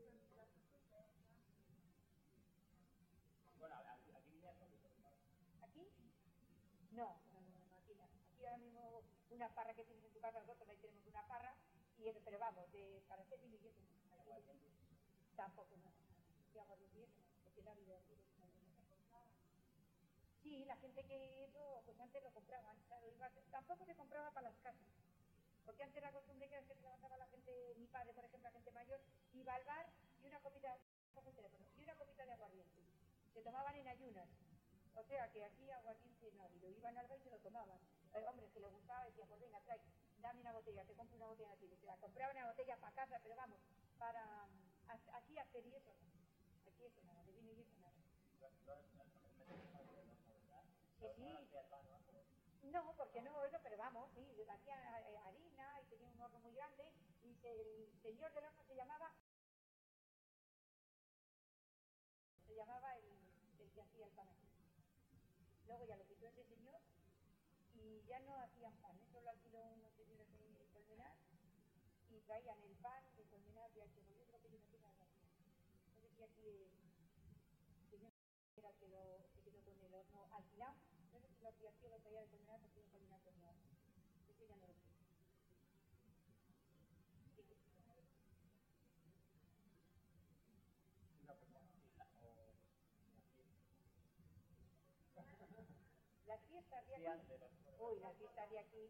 Bueno, aquí viene el poquito. ¿Aquí? No, aquí no. Aquí ahora mismo una parra que tienes en tu casa, nosotros ahí tenemos una parra, pero vamos, para hacer vino y eso no. Tampoco no. ¿Qué hago de vino? Porque la vida aquí es una vida. Sí, la gente que eso, pues antes lo compraban, claro, tampoco se compraba para las casas. Porque antes la costumbre que era que se levantaba la gente, mi padre, por ejemplo, la gente mayor, iba al bar y una copita de aguardiente. Se tomaban en ayunas. O sea que aquí aguardiente no ha habido. Iban al bar y se lo tomaban. Hombre, que le gustaba, decía, pues venga, trae, dame una botella, te compro una botella aquí. Se la compraban una botella para casa, pero vamos, para aquí hacer y eso no. Aquí eso nada, de vino y eso nada. Sí. No, porque no, eso, pero vamos, sí, hacían harina y tenía un horno muy grande y el señor del horno se llamaba el que hacía el pan aquí. Luego ya lo quitó ese señor y ya no hacían pan, solo alquiló unos señores de Colmenar y traían el pan de Colmenar de H. Yo creo que yo no tenía nada. No sé si aquí el señor era el que se quedó con el horno alquilado. No sé si lo hacía aquí o lo traía de Colmenar porque en Colmenar tenía. Eso ya no lo sé. decían aquí. de los Uy, las fiestas de aquí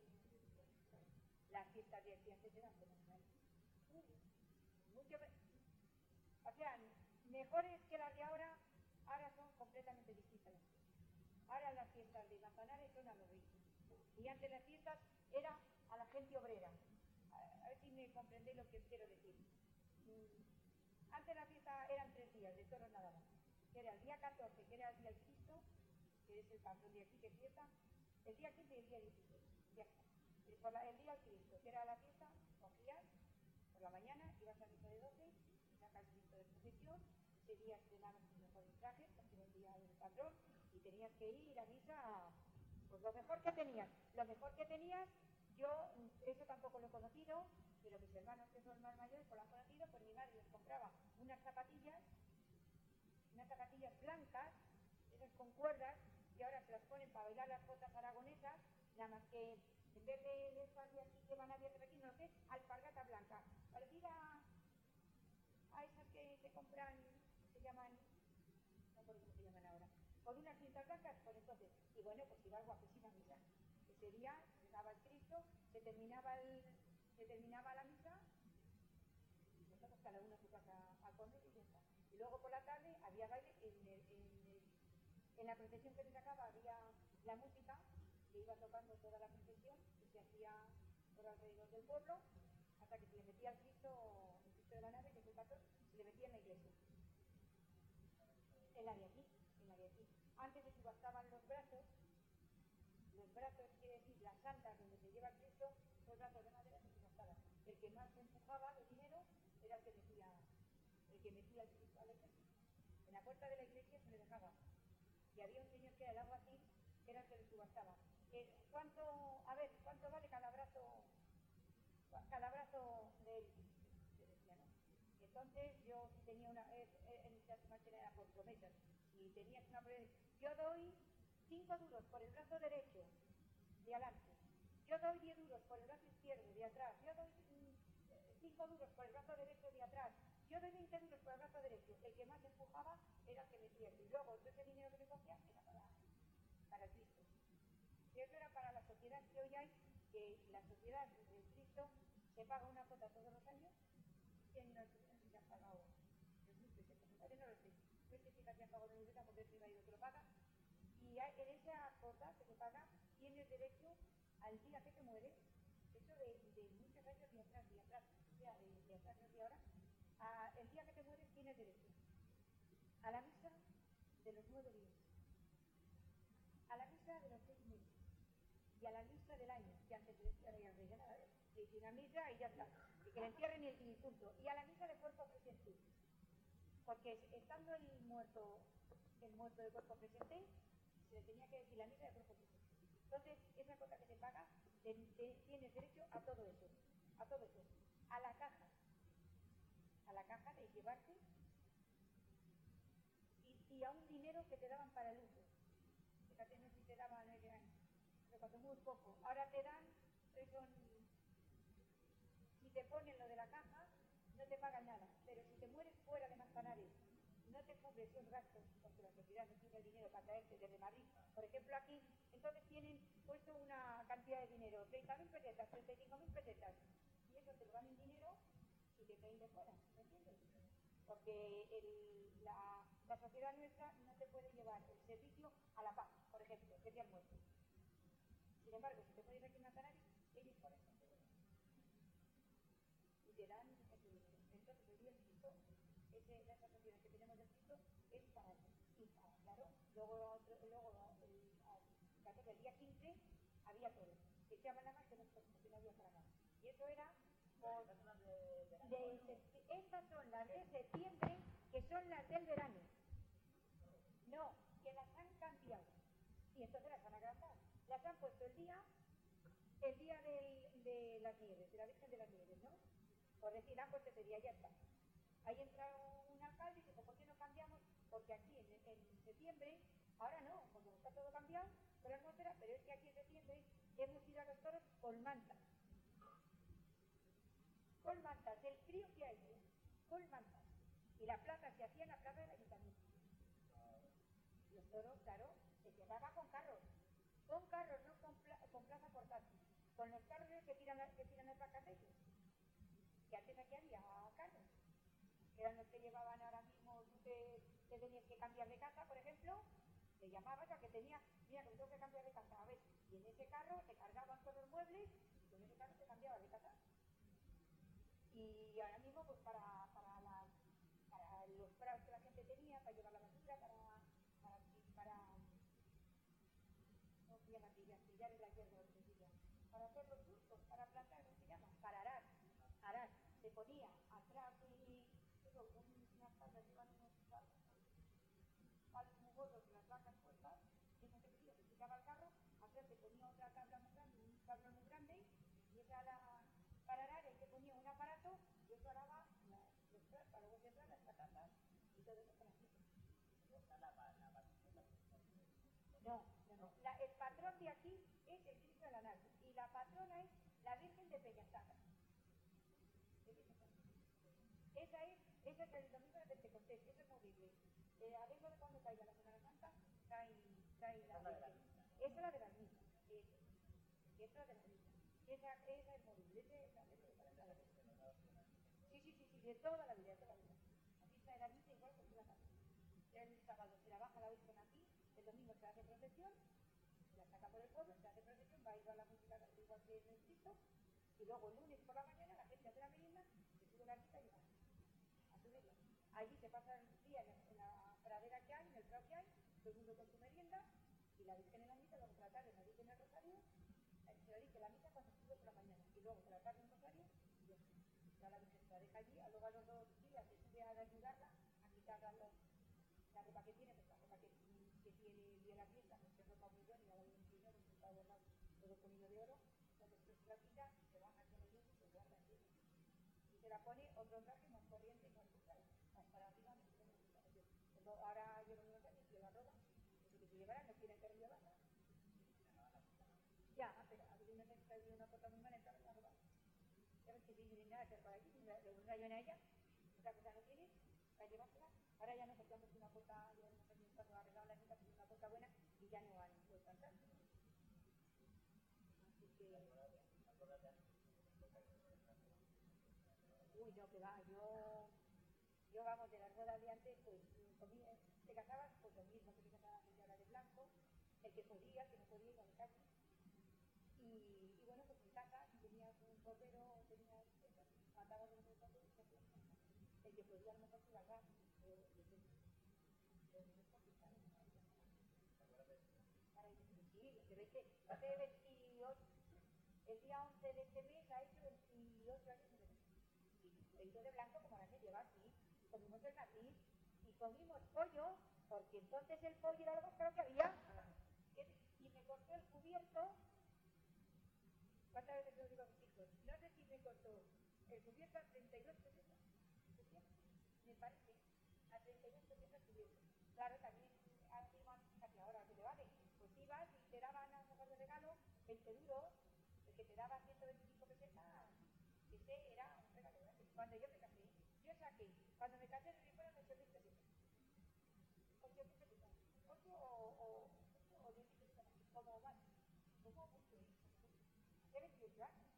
antes eran fenomenales. Mucho, o sea, mejores que las de ahora son completamente distintas las fiestas. Ahora las fiestas de Manzanares son a los ricos. Y antes las fiestas era a la gente obrera. A ver si me comprendéis lo que quiero decir. Antes la fiesta eran 3 días, de toros nada más. Que era el día 14, que era el día del Cristo, que es el patrón de aquí que es fiesta, el día 15 y el día 16. Ya está. El día del Cristo, que era la fiesta, cogías por la mañana, ibas a misa de 12, sacas el Cristo de procesión, ese día estrenabas tus mejores trajes, porque era el día del patrón, y tenías que ir a misa, pues lo mejor que tenías. Lo mejor que tenías, yo eso tampoco lo he conocido, pero mis hermanos que son más mayores pues lo han conocido, pues mi madre les compraba unas zapatillas blancas, esas con cuerdas, y ahora se las ponen para bailar las jotas aragonesas, nada más que en vez de estas de aquí que van abiertas aquí, no lo sé, alpargata blanca, parecida a esas que se compran, se llaman, no sé cómo se llaman ahora, con unas cintas blancas, pues entonces, y bueno, pues iba guapísima a misa. Ese día se daba el Cristo, se terminaba la misa, y nosotros cada uno a su casa a comer y ya está. Y luego por la tarde había baile, en la procesión que se sacaba había la música, que iba tocando toda la procesión, y se hacía por alrededor del pueblo, hasta que se le metía el Cristo de la nave, que es el patrón, se le metía en la iglesia. En la de aquí. Antes se subastaban los brazos quiere decir las andas donde se lleva el Cristo, los brazos de madera se subastaban. El que más empujaba de dinero era el que metía el Cristo a la iglesia. En la puerta de la iglesia se le dejaba. Y había un señor que era el alguacil, que era el que le subastaba. ¿Cuánto vale cada brazo del Cristo? Se decía, ¿no? Entonces yo si tenía en estas máquinas era por promesas, si tenías una promesa, yo doy 5 duros por el brazo derecho de adelante, yo doy 10 duros por el brazo izquierdo de atrás, yo doy 5 duros por el brazo derecho de atrás, yo doy 20 duros por el brazo derecho. El que más empujaba era el que metía, y luego todo ese dinero que me cogía era para el Cristo. Y eso era para la sociedad que hoy hay, que la sociedad del Cristo se paga una cuota todos los años. ¿Quién no se ha pagado? No lo sé. No sé si se ha pagado en el porque es mi marido que lo paga. Y en esa cuota que se paga tienes derecho al día que te mueres. Eso de muchos años de atrás, o sea, de atrás no de ahora. El día que te mueres tienes derecho a la misa de los 9 días, a la misa de los 6 meses y a la misa del año, que antes de decir ya rey de nada, le hice una misa y ya está, y que le entierren y punto, y a la misa de cuerpo presente, porque estando el muerto de cuerpo presente, se le tenía que decir la misa de cuerpo presente. Entonces, esa cosa que se paga, tienes derecho a todo eso, a la caja de llevarte, y a un dinero que te daban para el uso. Fíjate, no sé si te daban, me costó muy poco. Ahora te dan, si te ponen lo de la caja, no te pagan nada, pero si te mueres fuera de Manzanares, no te cubre esos gastos, porque la sociedad no tiene el dinero para traerte desde Madrid. Por ejemplo, aquí, entonces tienen puesto una cantidad de dinero, 30.000 pesetas, 35.000 pesetas, y eso te lo dan en dinero y te caen de fuera, ¿me entiendes? Porque la sociedad nuestra no te puede llevar el servicio a La Paz, por ejemplo, que te han muerto. Sin embargo, si te mueres aquí en Manzanares, ellos por eso y te dan ese dinero. Entonces, el día del Cristo, esa sociedad que tenemos del Cristo es para eso. Y claro, luego el día 15 había todo. Se echaban nada más que nosotros, porque no había para nada. Y eso era estas son las de septiembre, que son las del verano. No, que las han cambiado. Y entonces las han agrandado. Las han puesto el día de las nieves, de la Virgen de las Nieves, ¿no? Por decir, han puesto ese día, ya está. Ahí entra un alcalde y dice, ¿por qué no cambiamos? Porque aquí en septiembre, ahora no, porque está todo cambiado con la atmósfera, pero es que aquí en septiembre hemos ido a los toros con mantas. Con mantas, el frío que hay, con mantas. Y la plaza se hacía en la plaza del ayuntamiento. Los toros, claro, se llevaba con carros. con carros, no con plaza portátil, con los carros que tiran el pacasello, que antes aquí había carros, que eran los que llevaban ahora mismo, tú te tenías que cambiar de casa, por ejemplo, te llamabas a que tenías, mira que me tengo que cambiar de casa, a ver, y en ese carro te cargaban todos los muebles y con ese carro te cambiabas de casa. Y ahora mismo, pues para los prados que la gente tenía, para llevar la basura, ¿cómo se llama? Pillar la hierba, para hacer los surcos, para plantar, ¿cómo se llama? Para arar. Se ponía atrás unas tablas, llevan unos palos muy gordos de las vacas puestas, y esa gente que quitaba el carro, atrás se ponía otra tabla muy grande, un tablón muy grande, y esa para arar, él se ponía un aparato, y eso araba los prados, para luego sembrar las patatas, y todo eso para hacer. No. El patrón de aquí es el Cristo de la Nave y la patrona es la Virgen de Peñasana. Esa es el domingo de Pentecostés, eso es horrible. A ver de cuando caiga la Semana Santa, trae la Virgen. Esa es la de las misas. Esa es la de las misas. Esa es horrible. Sí, de toda la vida, Aquí está de la misa igual que la Santa. El sábado se la baja la Virgen aquí, el domingo se hace procesión, la saca por el pueblo, se hace procesión, va a ir a la música igual que en el Cristo, y luego el lunes por la mañana la gente hace la merienda, se sube la misa y va a subirla. Allí se pasa el día en la pradera que hay, en el prado que hay, todo el mundo con su merienda, y la Virgen en la misa, luego por la tarde la Virgen en el rosario, se la dice la misa cuando se sube por la mañana, y luego por la tarde un rosario, y ya la Virgen se la deja allí, luego a los 2 días se sube a ayudarla, a quitarla la ropa que tiene, pues la ropa que tiene el día de la fiesta, pues es ropa muy buena, y la de un dinero, que está adornado todo con hilo de oro, cuando se la quita, se baja con el yugo y se guarda así. Y se la pone otro traje más corriente con el traje, más para arriba, ahora llevan unos años y la roba, porque que se llevarán, no quieren que llevarla. Ya, pero a ver, una vez trae una cosa muy mala, entonces la roba. Ya ves que si no tienen nada que hacer por aquí, le rayan a ella, otra cosa no tiene, para llevársela. Ahora ya no, porque han puesto una puerta, ya hemos tenido cuando arreglaron la nieta, puso una puerta buena y ya no han vuelto a entrar. Así que. Uy, no, que va, yo vamos, de las bodas de antes, pues te casabas, pues lo mismo que te casaba gente ahora de blanco, el que podía, el que no podía, iba de calle. Y bueno, pues en casa, si tenías un cordero, matabas un cordero y se hacía. El que podía a lo mejor se iba a gas, sí, pero es que hace 28, el día 11 de este mes ha hecho 28 años de Belén. Y he ido de blanco como la que lleva así. Y comimos el matriz y comimos pollo, porque entonces el pollo era lo más caro que había. Y me cortó el cubierto. ¿Cuántas veces lo digo a mis hijos? No sé si me cortó el cubierto a 32 pesetas. Me parece, a 32 pesetas cubierto. Claro, también fíjate ahora que te vale. Pues ibas y te daban a lo mejor de regalo 20 duros, el que te daba 125 pesetas, ese era un regalo grande. Cuando yo me casé, cuando me casé, me fueron 8.000 pesetas. 8.000 pesetas. 8 o 10 pesetas, como más. Como mucho, hace 28 años.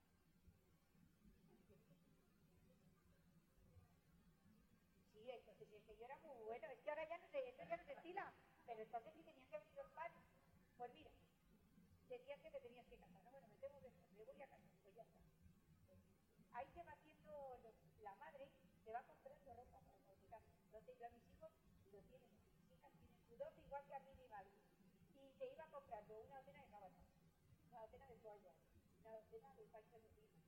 Sí, entonces es que yo era muy bueno, es que ahora ya no esto ya no se estila, pero entonces sí tenían que venir los padres. Pues mira, decías que te tenías que casar, ¿no? Bueno, me voy a casar, pues ya está. Ahí se va haciendo, la madre se va comprando ropa para fabricar. Entonces yo a mis hijos lo tienen, mis hijas tienen su dote igual que a mí mi madre. Y se iba comprando una docena de sábanas, una docena de toallas, una docena de paños de cocina.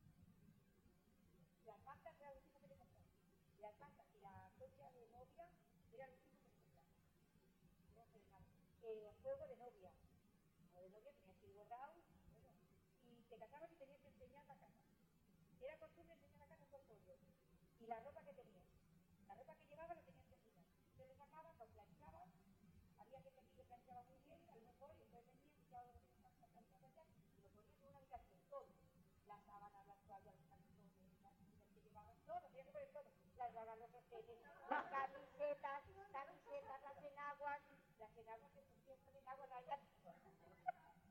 Las mantas era lo último que te compraba. Las mantas y la concha de novia era lo último que te compraba. No sé nada. Juego de novia. O de novia tenías que ir bordado, bueno, y te casabas y tenías que enseñar la casa. Era costumbre enseñar la casa por pollo. Y la ropa que tenías. La ropa que llevabas lo tenías que enseñar. Te lo sacabas, lo planchabas. Había gente aquí que planchaba muy bien, a lo mejor, y entonces venías y ya lo tenías planchado y lo ponías en una habitación, todo. Las sábanas, las toallas, los calzones, las cosas que llevabas, todo, tenías que poner todo. Las bragas, los sostenes, las camisetas, las enaguas que pusieron enaguas allá.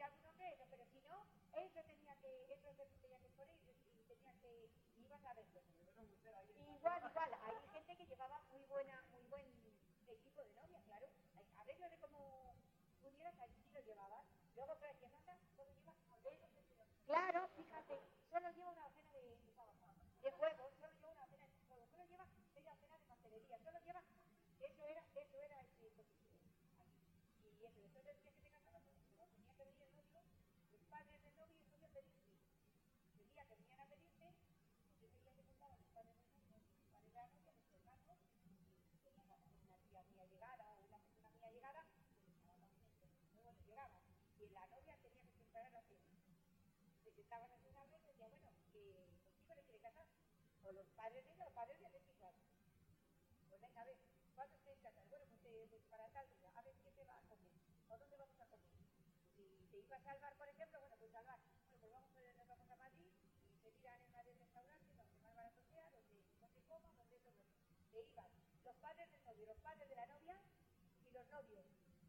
alguno que eso, pero si no, eso se tenía que poner y tenía que, ibas a verlo. Igual, hay gente que llevaba muy buen equipo de novia, claro. Arreglo de como pudieras, ahí sí lo llevabas. Luego, pero decías, anda, solo lleva. Claro, fíjate, solo lleva una docena de huevos, solo lleva una docena de huevos, solo lleva media docena de pastelería, solo lleva, eso era ese positivo. Y eso, después del día que te casabas, pues, tenía que venir el novio, los padres del novio y el novio a pedirte. El día que venían a pedirte, pues ese día se juntaban los padres del novio, los padres de la novia, los hermanos, y tenían una tía muy allegada o una persona muy allegada, pues estaba también, luego les llegaba. Y la novia tenía que sentar a la cena. Se sentaban en una mesa y decía, bueno, que contigo le quiere casar. O los padres de ella, los padres de ella, igual. Pues venga, a ver, ¿cuándo queréis casar? Bueno, pues para tal día, a ver, ¿qué te va a comer? ¿O dónde vamos a comer? Si te ibas al bar, por ejemplo, bueno, pues al bar. Bueno, pues nos vamos a Madrid y se miran en Madrid restaurantes donde más barato sea, donde coman, donde eso, bueno. Se iban los padres del novio, los padres de la novia y los novios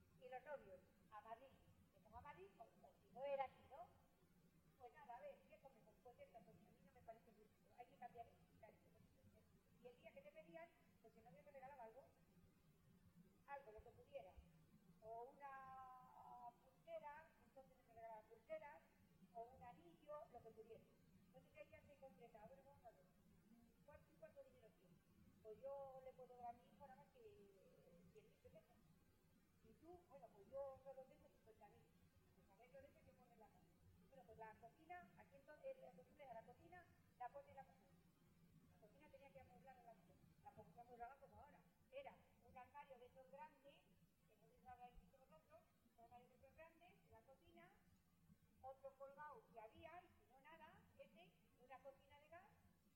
a Madrid. Se como a Madrid, o si no era aquí, ¿no? Pues nada, a ver, ¿qué comemos? Pues esto, pues a mí no me parece justo, hay que cambiar esto. Y el día que te pedían, pues el novio te regalaba algo, lo que pudiera. O una pulsera, entonces me regalaban pulseras, o un anillo, lo que pudiera. Entonces ella se concretaba, bueno, vamos a ver, ¿cuánto dinero tienes? Pues yo le puedo dar a mi hijo nada más que 100.000 pesetas. Y tú, bueno, pues yo solo tengo 50.000. Pues a ver, yo le que poner la casa. Bueno, pues la cocina, aquí entonces, la costumbre de la cocina, la pone la mujer. La cocina tenía que amueblar a la mujer. Tampoco se amueblaba como ahora. Era un armario de esos grandes, que no se habéis visto vosotros, un armario de esos grandes, la cocina, otro colgado que había, y si no nada, una cocina de gas,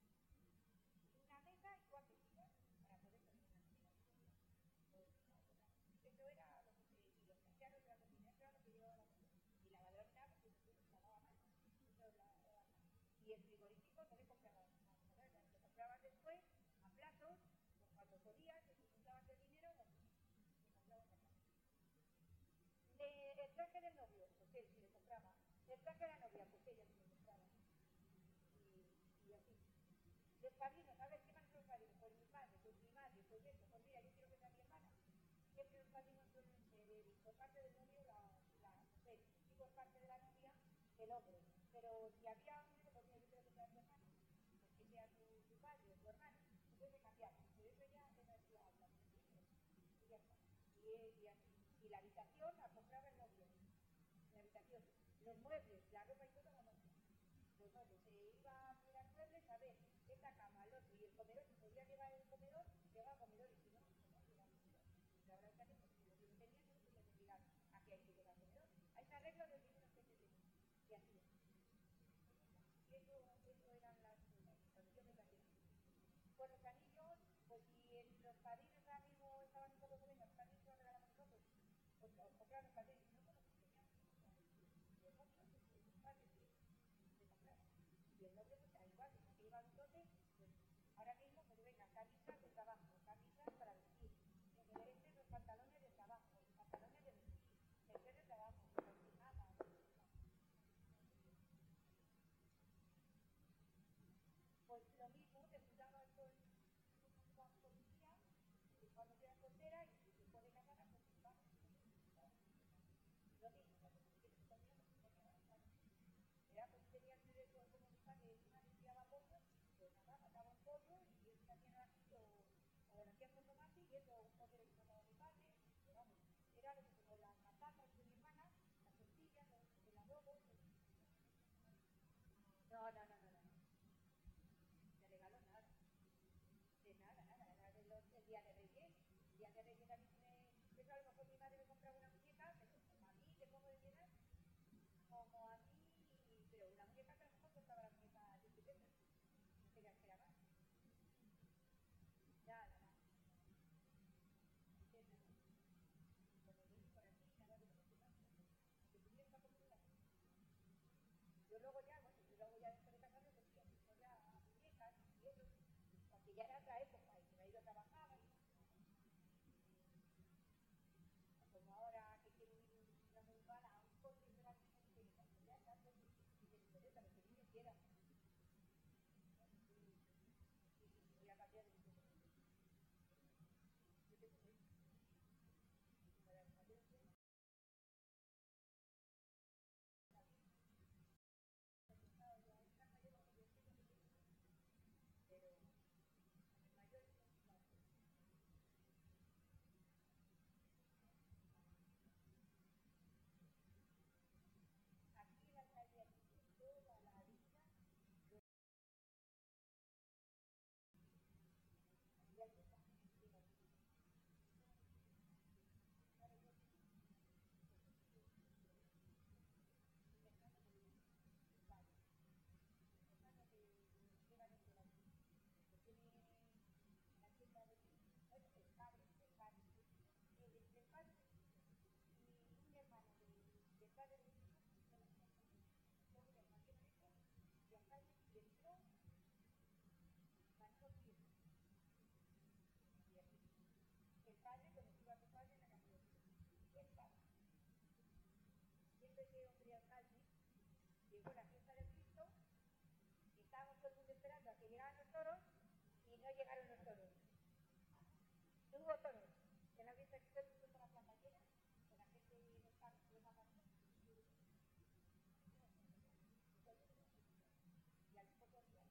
una mesa y 4 sillas para poder cocinar. Eso era lo que se, y los cacheros de la cocina, eso era lo que llevaba la mujer. Y la ladrona, pues estaba mal. Y el frigorífico no le compraban nada, le compraban después a plazos, pues cuando podías, si juntabas el dinero, bueno, le compraban la casa. El traje del novio, pues él se le compraba. El traje de la novia, pues ella se le compraba. Y así. Los padrinos, a ver, ¿qué van a ser los padrinos? Pues mi padre, pues mi madre, pues esto, pues mira, yo quiero que sea mi hermana. Siempre los padrinos suelen ser por parte del novio la mujer y por parte de la novia el hombre. Pero si había un hijo, pues mira, yo quiero que sea tu hermano, pues que sea tu padre o tu hermano, entonces se cambiaba. Pero eso ya era la y ya está. Y así. Y la habitación la compraba el novio. La habitación. Los muebles, la ropa y todo la novia. Los muebles. Se iba a mirar muebles, a ver, esta cama, el otro, y el comedor, si podía llevar el comedor, llevaba comedor, y si no, pues no llevaba comedor. Y la verdad es que porque los que no tenían, no se podían obligar a que hay que llevar comedor. Hay una regla del dinero que se tenía. Y así es. Y eso eran cuando yo me casé. Con los anillos, pues si los padrinos ahora mismo estaban un poco jóvenes, los padrinos se los regalamos nosotros, pues los compraban los padrinos, no, bueno, pues teníamos que comprar los novios, los padres se compraban. Y el novio, pues igual, tenía que llevar un dote, pues ahora mismo, pues venga, camisas de trabajo, camisas para vestir, los pantalones de trabajo, los pantalones de vestir, tercer de trabajo, las pijamas. Pues lo mismo, te juntaba con policía, y cuando quedas soltera y se pone casada, pues vamos, lo mismo, cuando se quiere su comida, pues se pone casada. Era pues tenías derecho, como mi madre criaba pollo, pues nada, mataba un pollo y eso se hacía así, o lo hacían con tomate y eso, un pollo que mataba mi padre, pero vamos, era lo que como las patatas de mi hermana, las tortillas, el adobo, no. De regalo nada. De nada, era el día de Reyes. El día de Reyes a mí eso a lo mejor mi madre me compraba una muñeca, pero como a mí, te pongo de llenar, como a mí, pero una muñeca que a lo mejor costaba la muñeca 10 pesetas. No quería esperar más. Nada. quiera. Voy a cambiar de llegó la fiesta del Cristo y estábamos todo el mundo esperando a que llegaran los toros y no llegaron los toros. No hubo toros. En la fiesta del Cristo puso la plaza llena, con la gente de los carros, de la mano. Y al poco día,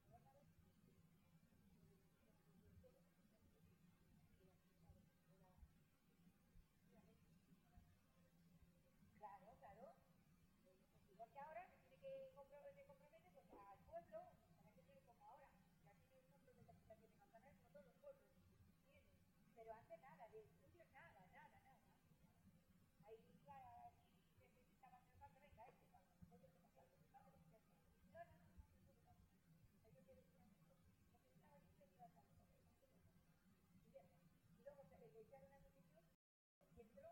claro, claro. Porque ahora se tiene que comprometer pues, al pueblo, a la gente como ahora. Ya tiene un montón de capitaciones campanadas como todos los pueblos. ¿Entiendes? Pero antes nada, de estudios nada, nada, nada. Ahí iba, si necesitaban el paso, venga, este paso. No, no, no, no. Ellos que decían, necesitaba el que iba a pasar. Y luego se le echaron a comisión y entró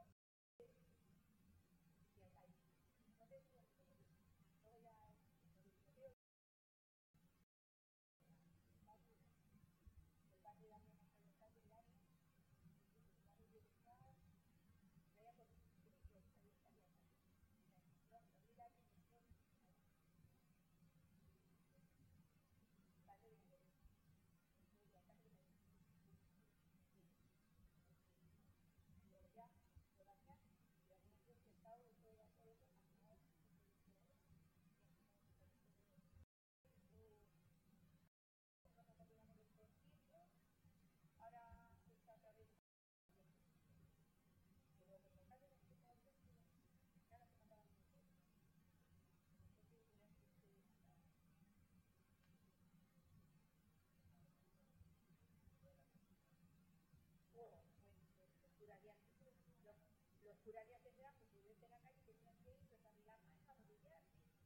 y hasta ahí. Entonces, luego ya el padre de la mía más allá del año, veía por los curarías tendrán, pues si ves en la calle, tenían que ir, pues a mirar más, a movilidad,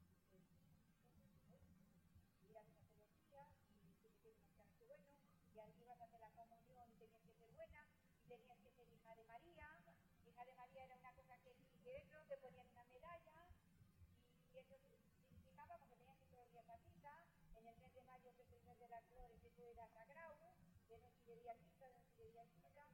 ir a misa todos los días, y tiene que demostrar bueno, y ahí ibas a hacer la comunión y tenías que ser buena, y tenías que ser hija de María. Hija de María era una cosa que eso, te ponían una medalla, y eso significaba porque tenías que ir todos los días a misa. En el mes de mayo, que es el mes de las flores, eso era sagrado, de no si debías misa, de no si debías misa.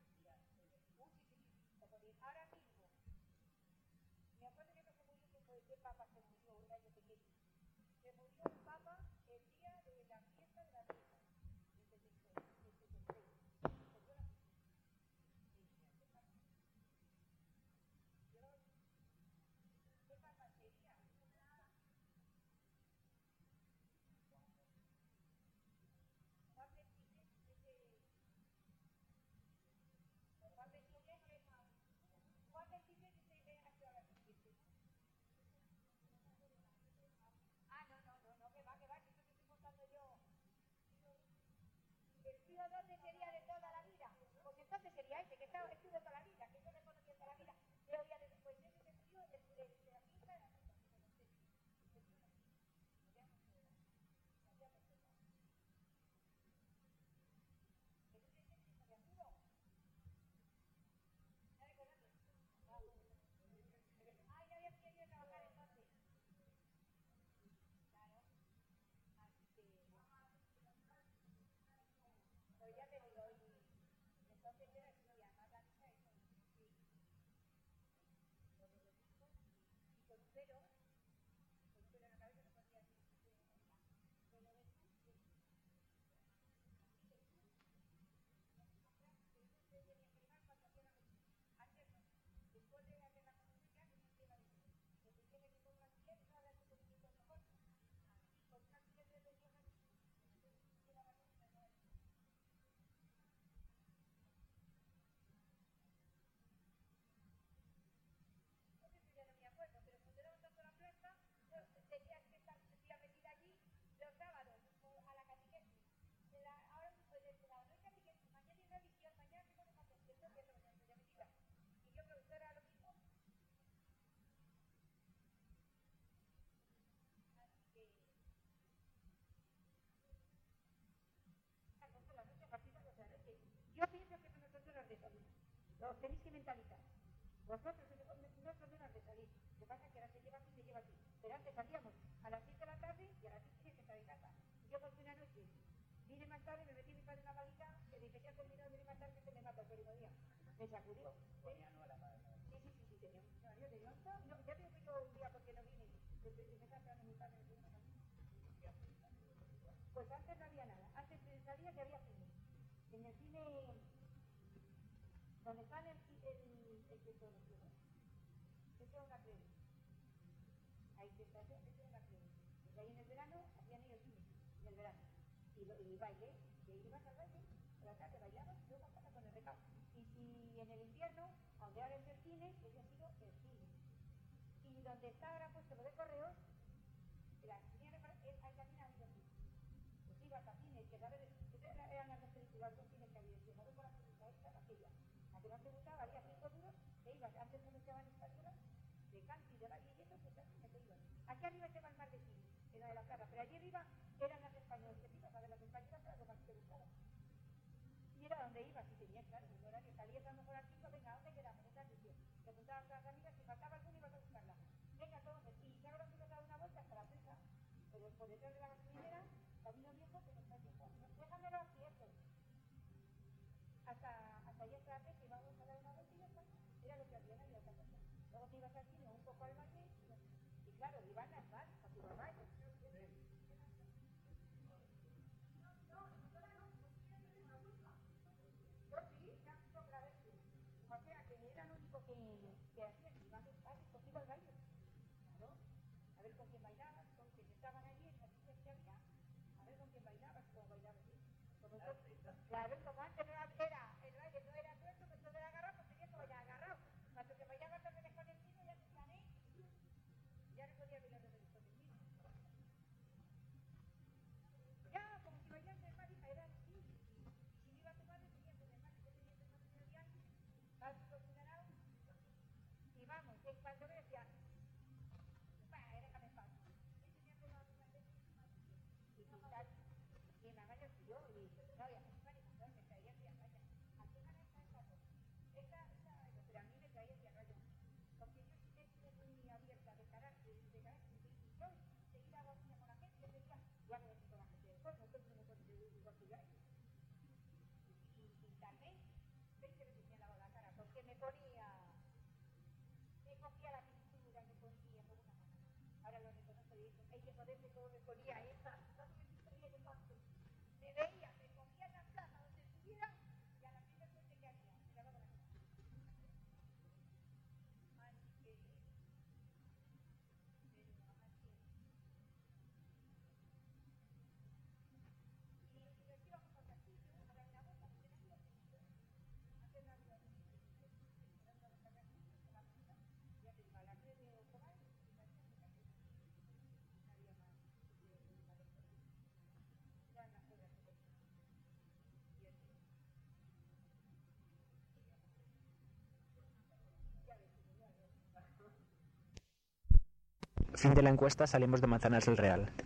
Ahora mismo, me acuerdo yo que se murió, que fue, ¿qué papa se murió? Era yo pequeño. Se murió un papa el día de la fiesta de la Virgen, el 73. Se murió la ¿qué papa sería? Juan 23, Juan 23, Juan 23 es el nació a las 7. Ah, no, no, no, no, que Os tenéis que mentalizar. Vosotros no son horas de salir. Lo que pasa es que ahora se lleva aquí, se lleva aquí. Pero antes salíamos a las 6 de la tarde y a las 6 tenías que estar en casa. Yo porque una noche vine más tarde, me metí mi padre en una malita, que dije, ya terminado, vine más tarde, que se me mata el próximo día. Me sacudió. Ponía no a la madre. Sí, tenía un no, yo tenía un no, ya te digo que yo un día porque no vine, me está esperando mi padre, me una malita. Pues antes no había nada, antes salía que había cine. En el cine, donde sale el que todos los días, eso es una crema. Ahí se está, eso es una crema. Porque ahí en el verano hacían ellos cine, en el verano. Y baile, y ahí ibas al baile, por la tarde bailabas y luego pasas con el recado. Y si en el invierno, donde ahora es el cine, ese ha sido el cine. Y donde está ahora puesto lo de correos, la cine hay también ha habido cine. Pues ibas a cine, que sabes, eran las dos películas, dos cines que había, que sabes por la película esta, aquella. La que no te gustaba, valía 5 duros, te ibas, antes no me echaban españolas, de canto y de baile y eso, pues al cine te ibas. Aquí arriba estaba el mar de cine, en la de la Plaza, pero allí arriba eran las españolas, que te ibas a ver las españolas, era lo más que te gustaba. Y era donde ibas, y tenías, claro, un horario, salías a lo mejor al 5, venga, ¿dónde quedamos? En tal sitio. Te juntabas con las amigas, si faltaba alguna ibas a buscarla. Venga, todos, y sabes que ibas a dar una vuelta hasta la presa, pero por detrás de la gasolinera, camino viejo, que no está tiempo. Déjamelo aquí, eso. Hasta allá hasta la presa, íbamos a dar una vuelta y ya está. Era lo que había, no había otra cosa. Luego te ibas al cine, un poco al baile, y claro, iban las más, para tu mamá, yo sí, ya otra vez. O sea, que era lo único que hacían, iban los padres, pues iba al baile. Claro, a ver con quién bailabas, con quién estaban allí, en las sillas que había, a ver con quién bailabas, cómo bailabas. Claro, como antes no era, el baile no era suelto, pues no era agarrado, pues tenías que bailar agarrado. Cuando te bailabas también con el niño, ya te gané, ya no podía bailar de con el niño. Ya, como si bailas de Mari, era así. Y si no iba tu madre, tenías que de Mari, que tenías que Mari de día, vas a cocinar y vamos, y cuando me decía, déjame en paz. Y pintar, y mamá yo y yo, y no había festival y pasó, me traía el raya. Aquí van esta no. Pero a mí me traía el raya. Porque yo sí que estuve muy abierta de carácter, y yo seguía hago con la gente, yo decía, ya me voy con la gente después, nosotros no podemos vivir igual que yo. Y pintarme, veis que me tenía lavado la cara, porque me cogía la pintura, me ponía como una mano. Ahora lo reconozco y digo, hay que ponerse cómo me ponía esa. Me veía, me cogía la plaza donde estuviera y a la primera suerte que hacía, me lavaba la cara. Así que, pero así es. Y nos íbamos al castillo a dar una vuelta, porque no había sitio. Antes no había sitio. Era una vuelta al castillo, con la puta. Ya te digo, a las 9 o por ahí, y salíamos del castillo. No había más sitio de para esto. Eran las obras que teníamos. Y así. Ya ves, ya ves. Fin de la encuesta, salimos de Manzanas del Real.